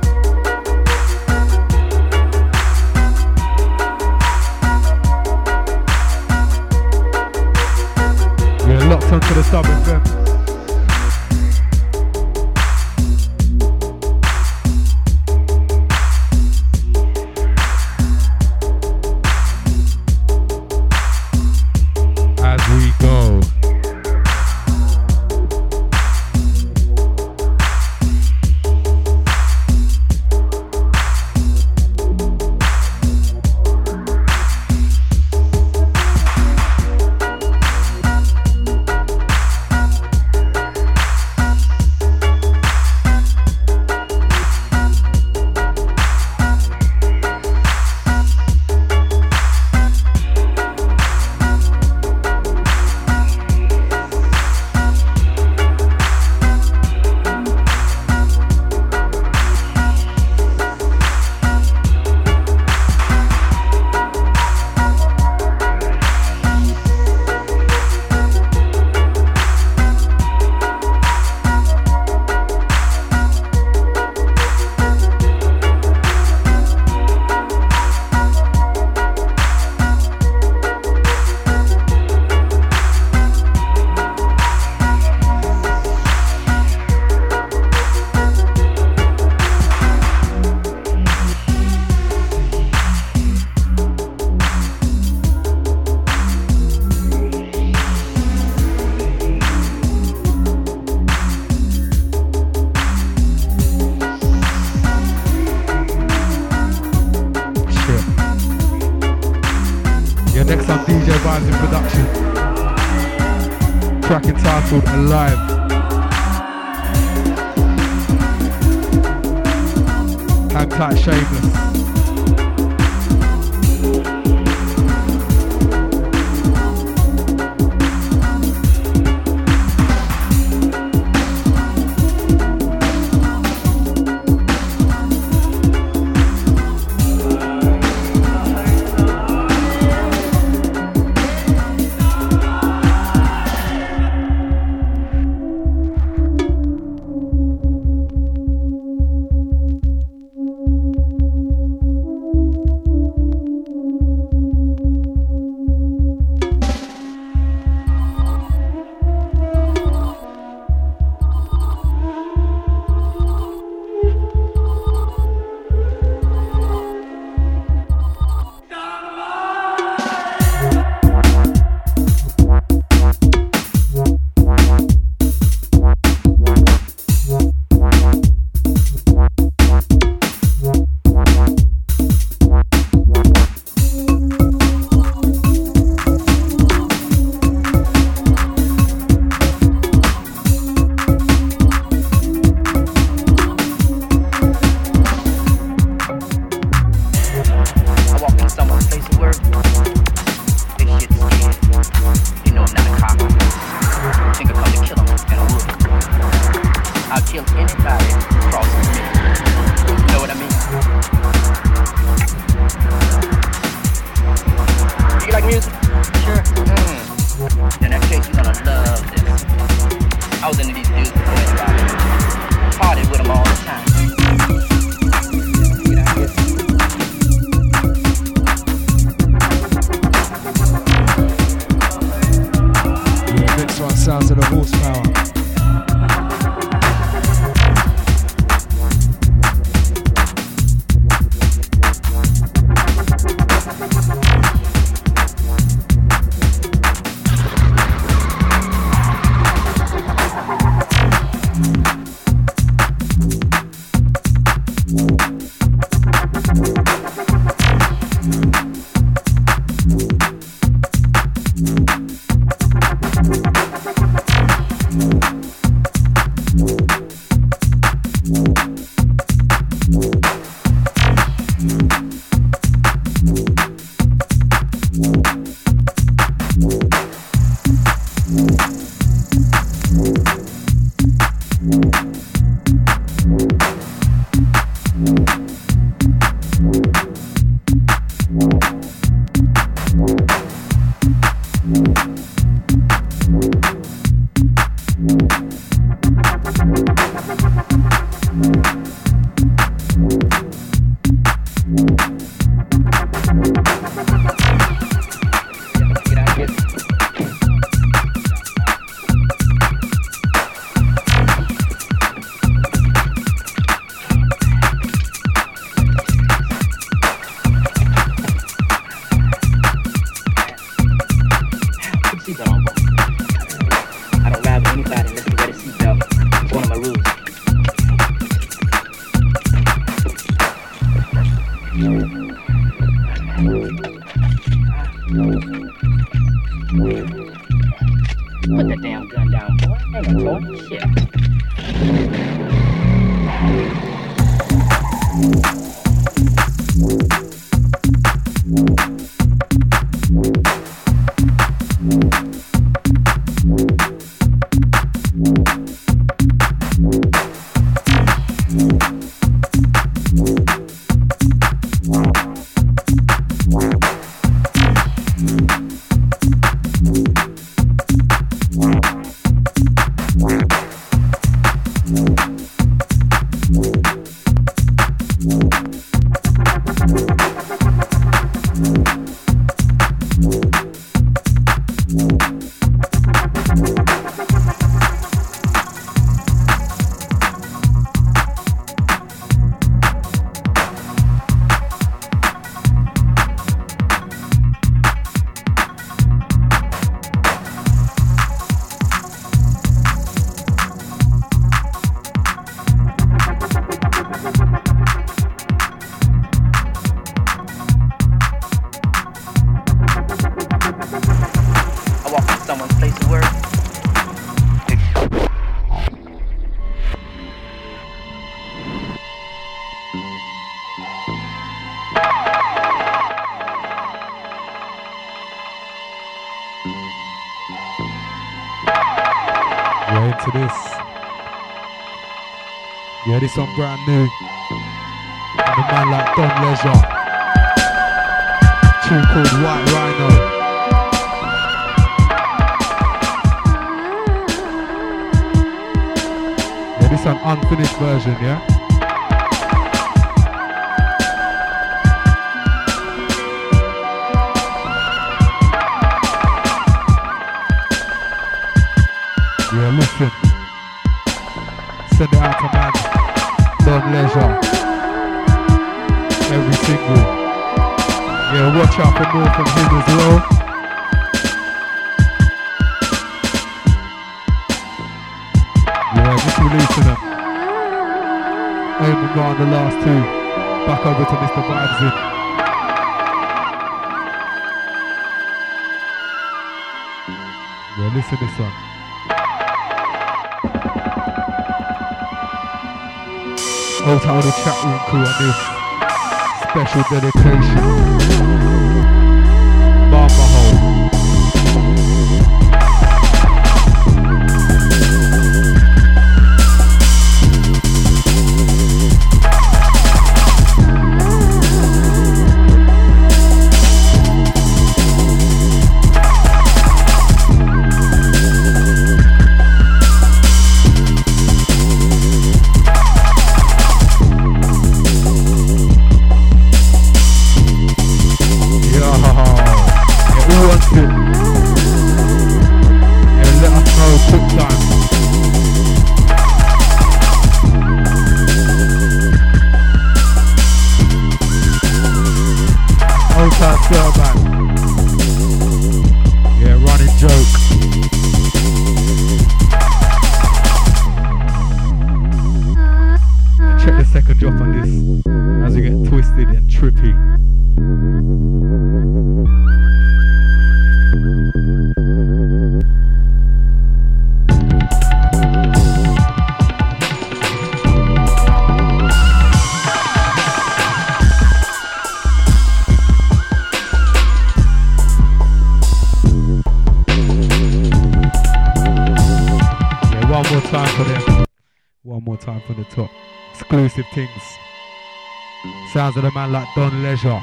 We're locked onto the Sub F M. Alive. Hang tight, Shameless. Put that damn gun down, boy. Ain't no toy. Shit. Yeah, this one brand new. And a man like Don Leisure. Tune called White Rhino. Yeah, this an unfinished version, yeah? Yeah, listen. Send it out to man. Don Leisure. Every single. Yeah, watch out for more from him as well. Yeah, just releasing them. Aiming on the last two. Back over to Mister Vibes. Yeah, listen to this one. Out on the chat room crew on this special dedication. Barber Hole. From the top, exclusive things. Sounds of a man like Don Leisure.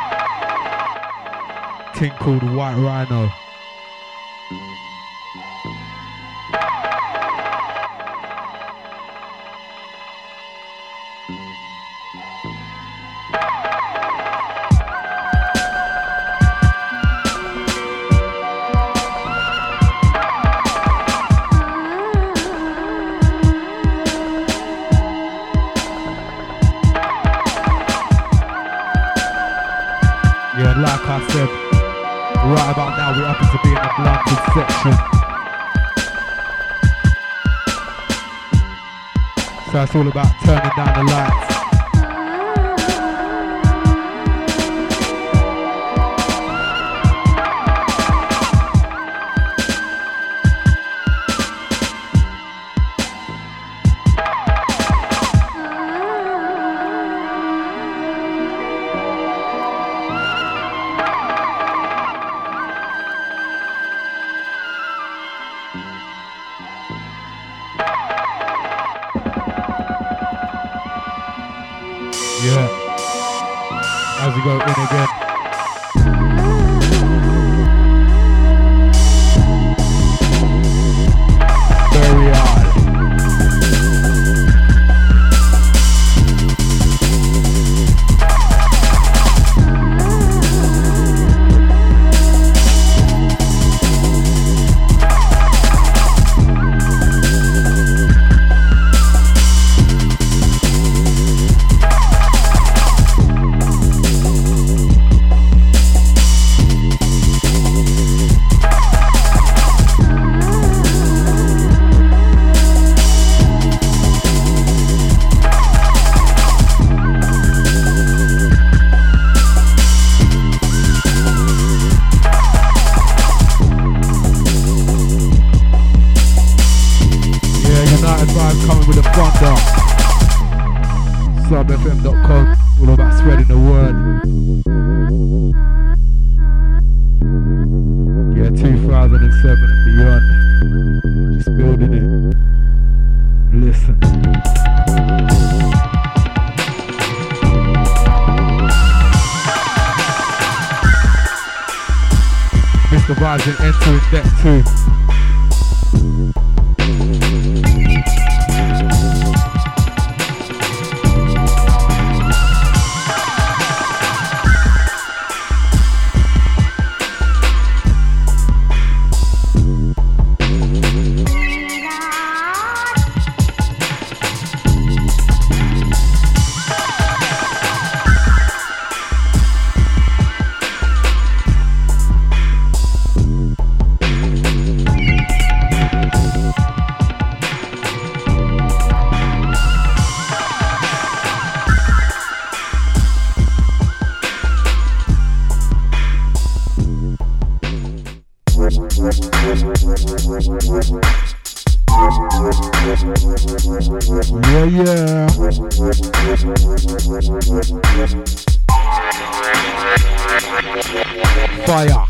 Thing called White Rhino. Like I said, right about now we happen to be in the blunted section. So it's all about turning down the lights. go in again. Very hard. sub f m dot com, all about spreading the word. Yeah, two thousand seven and beyond. Just building it. Listen. Mister Vibes and entering deck two. Yeah, yeah. Fire.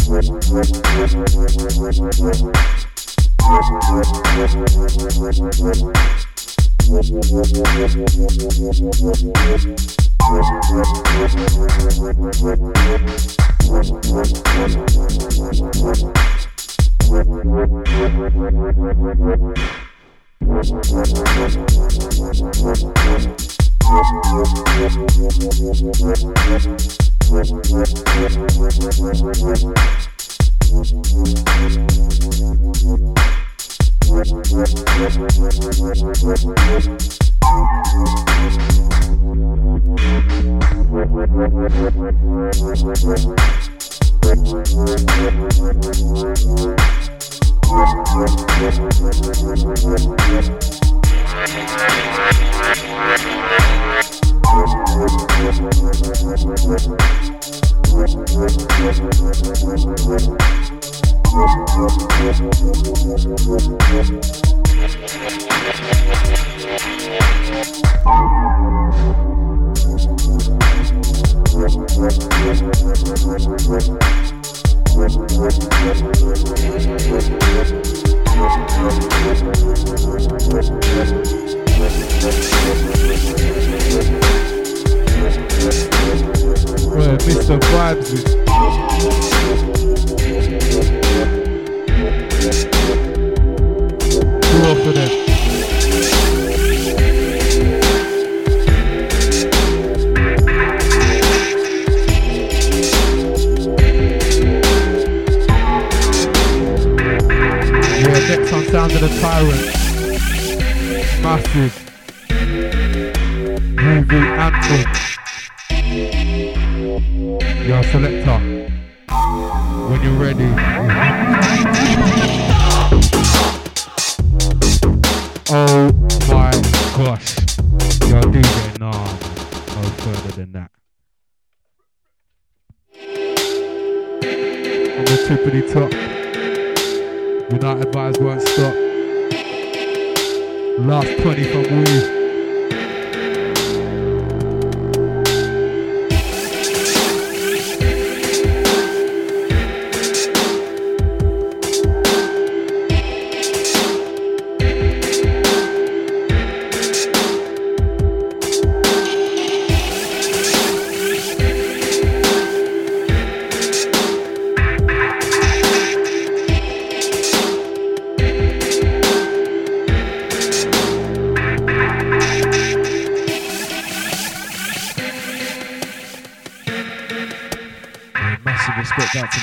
Well, Mister Vibes is two off of them. Next on Sounds of the Tyrant. Massive. Movie anthem. Your selector. When you're ready. Oh my gosh. Your D J, nah, no further than that. On the tippity top. United Vibes won't stop. Last twenty from Weave.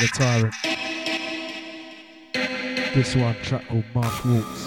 the Tyrant. This one, track called Marsh Walks.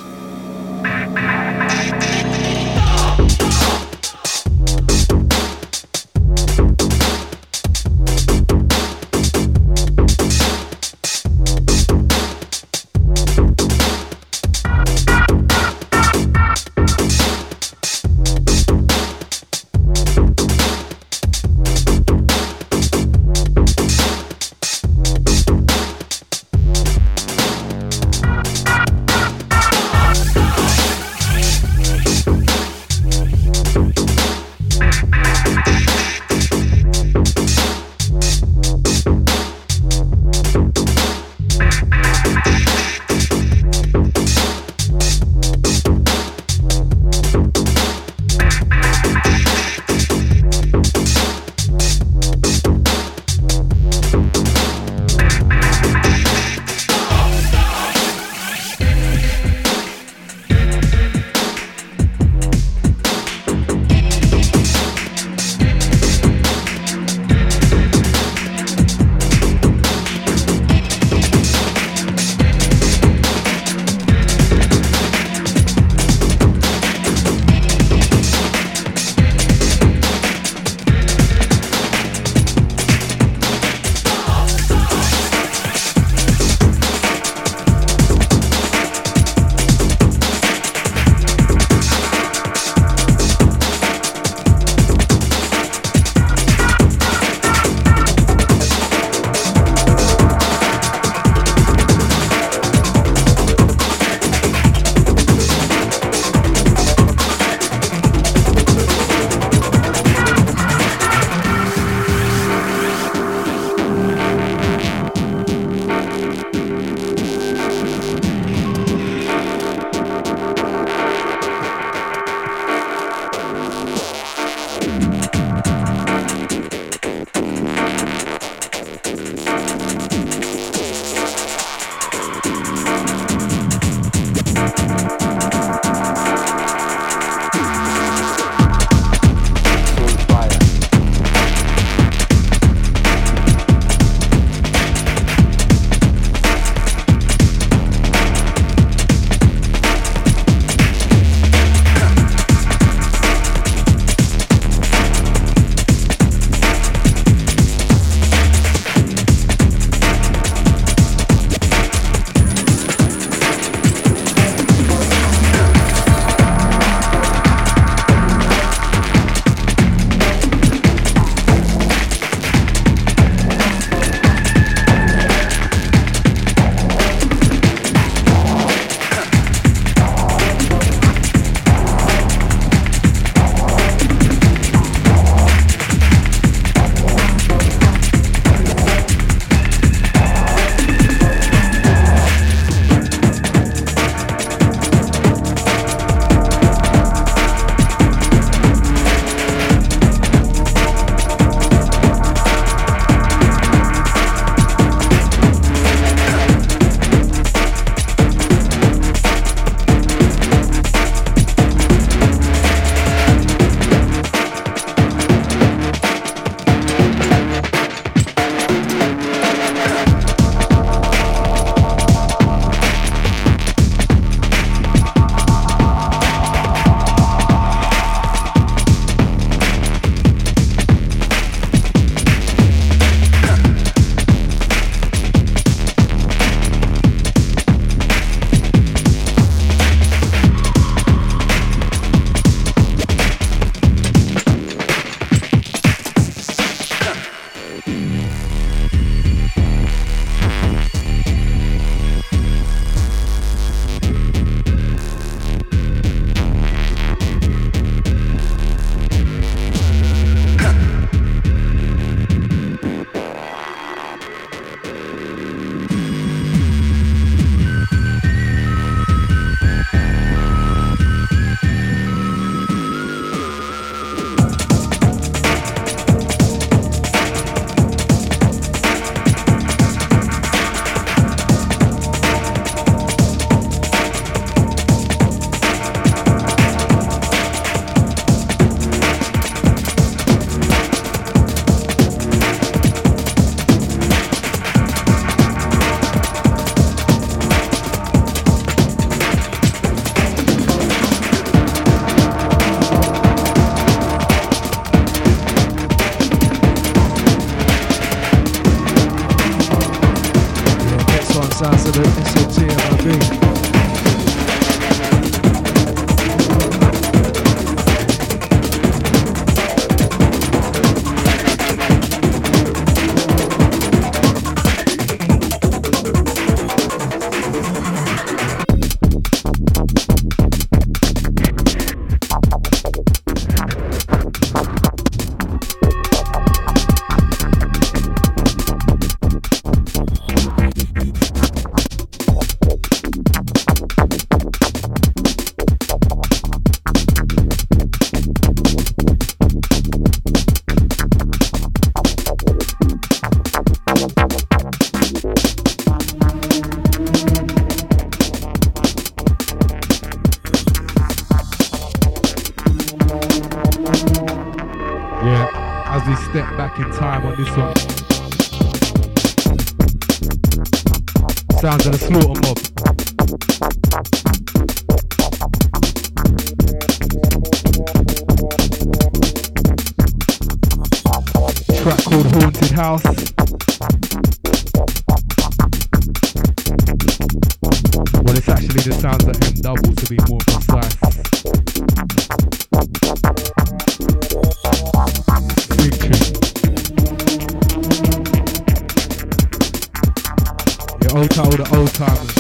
South of the S M T M I B. Step back in time on this one. Sounds of the Slaughter Mob. Track called Haunted House. Well, it's actually the sounds of M double to be more precise. Old time, all the old timers.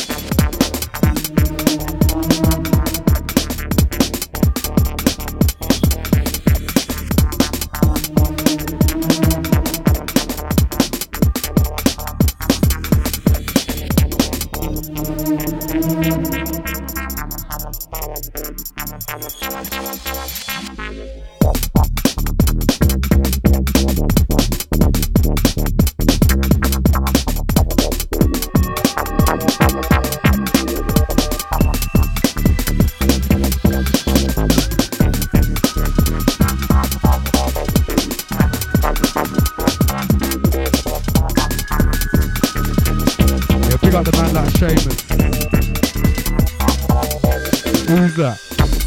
Got the man like Seamus. Who's that?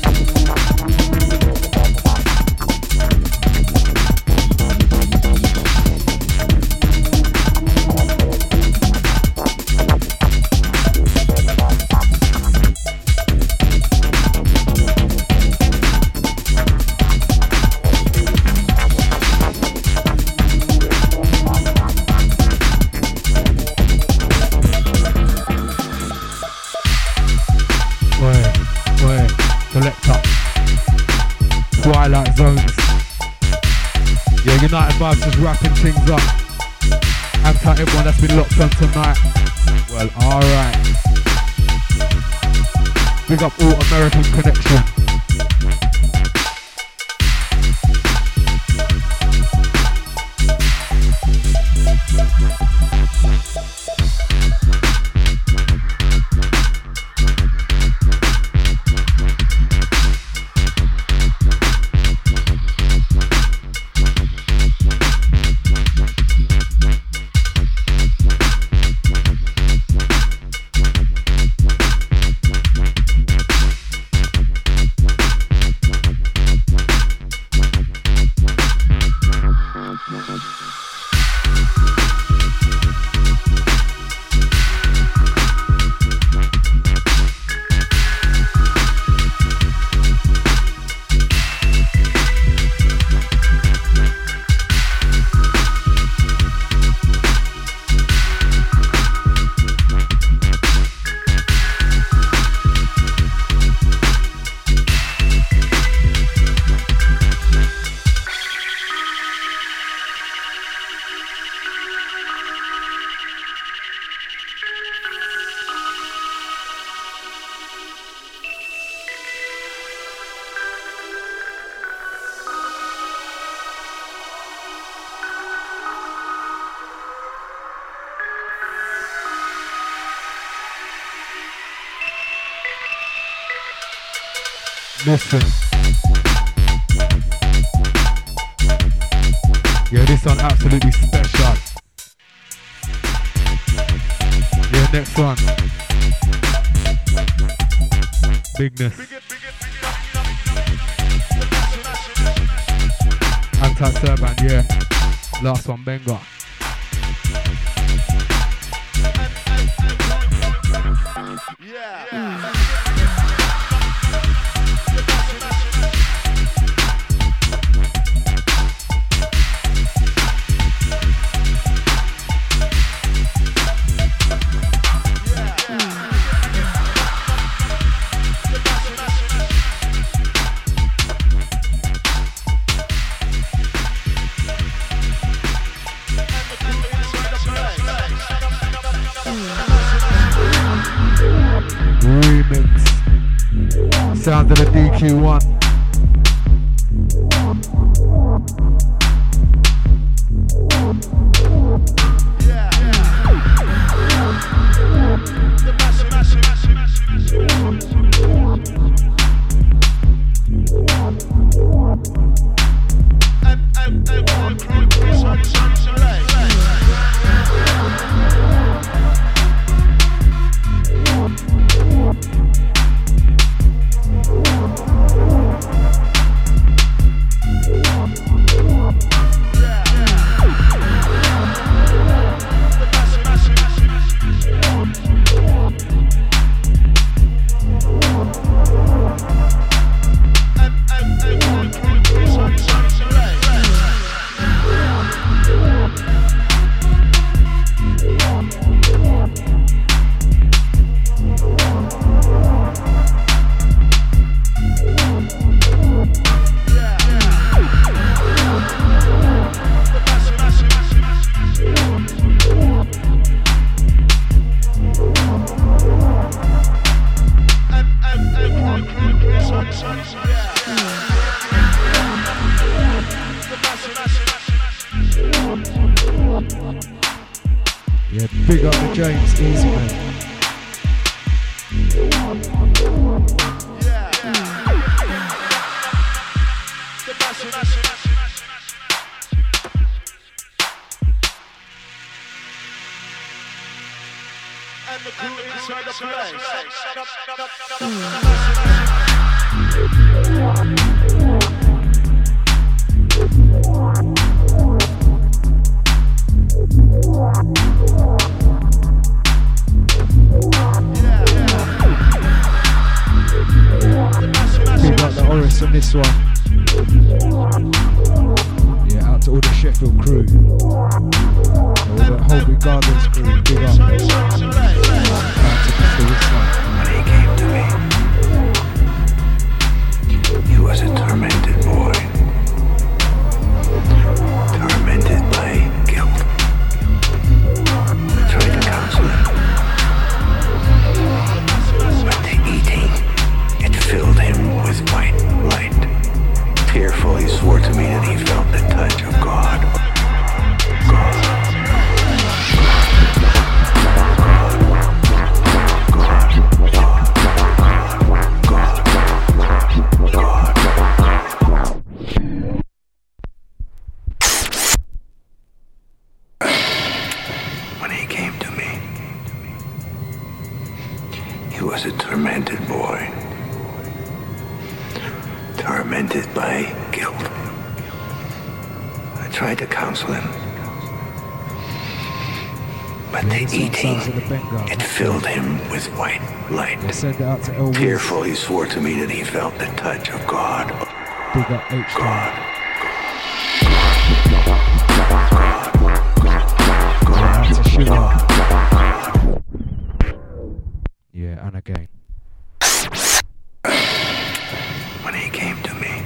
United Vibes just wrapping things up. I'm to everyone that's been locked on tonight. Well, alright. Big up all American Connection. Listen. Yeah, this one absolutely special. Yeah, next one. Bigness. Anti-Serban, yeah. Last one, Benga. remix. Sound of the D Q one. Yeah, big up the James, easy man. And the crew inside the Big up the Horace on this one. Yeah, out to all the Sheffield crew. All the Holby Gardens crew, big up. Out to Mister Whistler. When he came to me, he was a tormented boy. Tormented by guilt. I tried to counsel him. But the eating, it filled him with white light. Tearful, he swore to me that he felt the touch of God. God. Was a tormented boy, tormented by guilt. I tried to counsel him, but the eating, it filled him with white light. Tearful, he swore to me that he felt the touch of God. Big up H God. That's a sugar. Yeah, and again. When he came to me,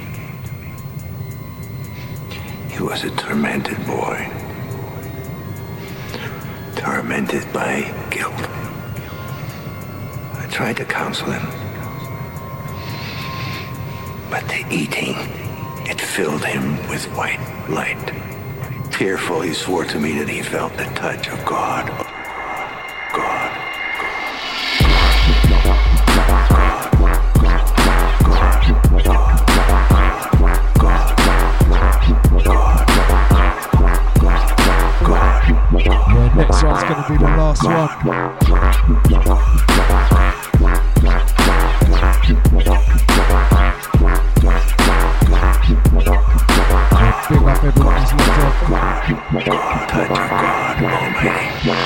he was a tormented boy, tormented by guilt. I tried to counsel him, but the eating, it filled him with white light. Tearful, he swore to me that he felt the touch of God. God. Yeah, next one's gonna be the last one. Yeah, big up everyone who's looked up. Touch of God Almighty.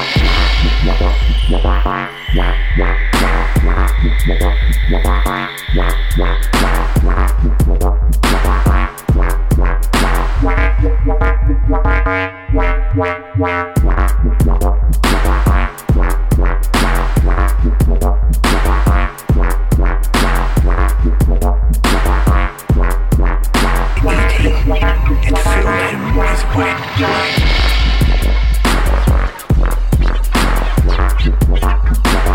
It filled him with white light.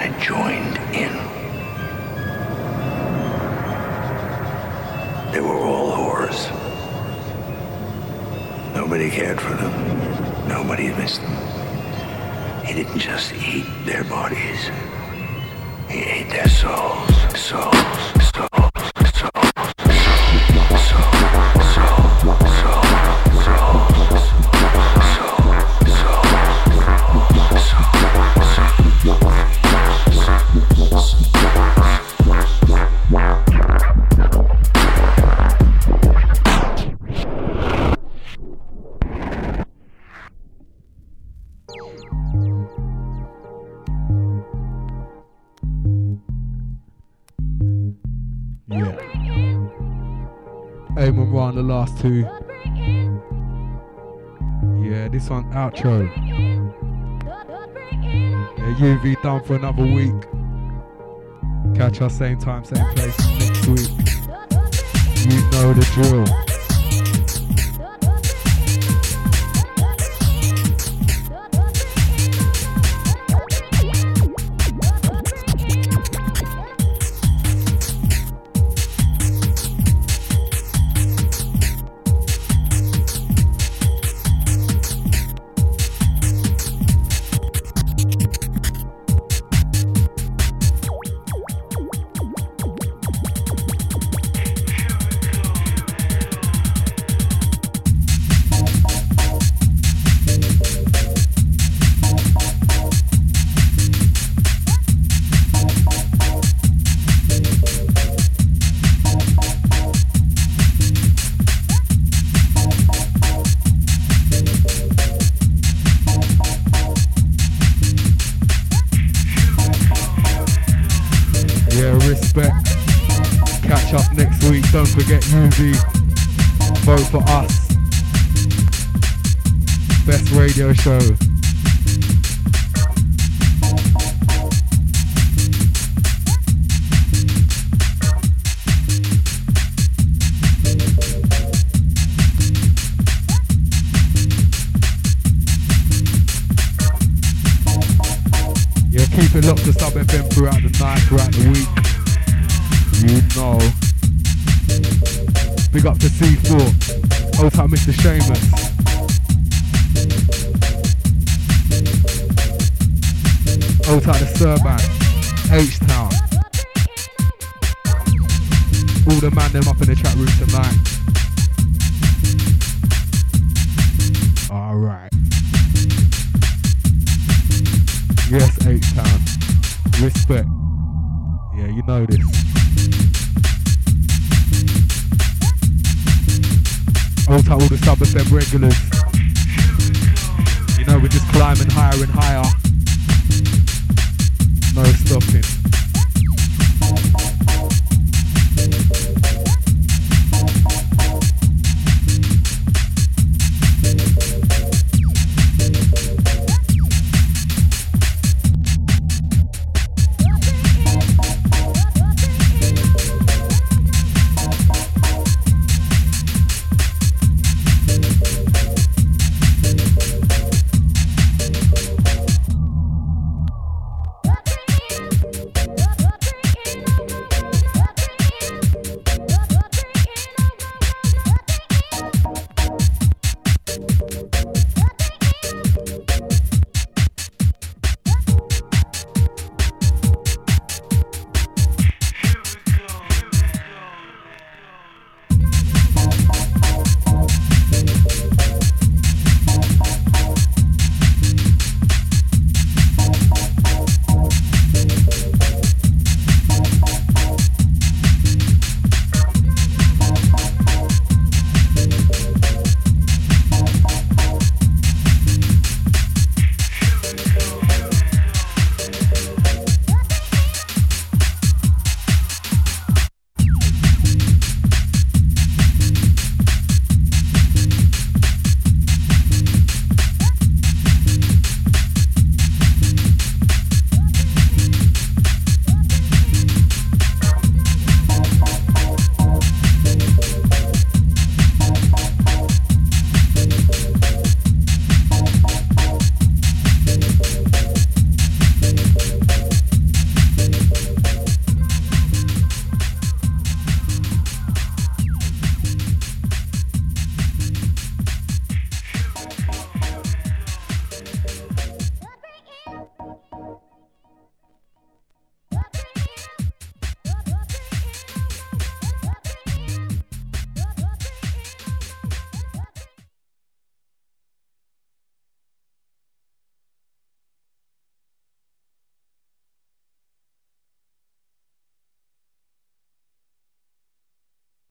I joined in. They were all whores. Nobody cared for them. Nobody missed them. He didn't just eat their bodies. He ate their souls, souls, souls, souls, souls, souls, souls, souls, Aimon Ra on the last two. Yeah, this one outro. Yeah, U V done for another week. Catch us same time, same place next week. You know the drill. Don't forget U V, vote for us, best radio show. Yeah, keep it locked to Sub F M throughout the night, throughout the week, you know. Big up to C four, old time Mister Seamus. Old time to Serban, H-Town. All the man them up in the chat room tonight. Alright. Yes, H-Town. Respect. Yeah, you know this. Hold tight all the Sub F M regulars. You know we're just climbing higher and higher.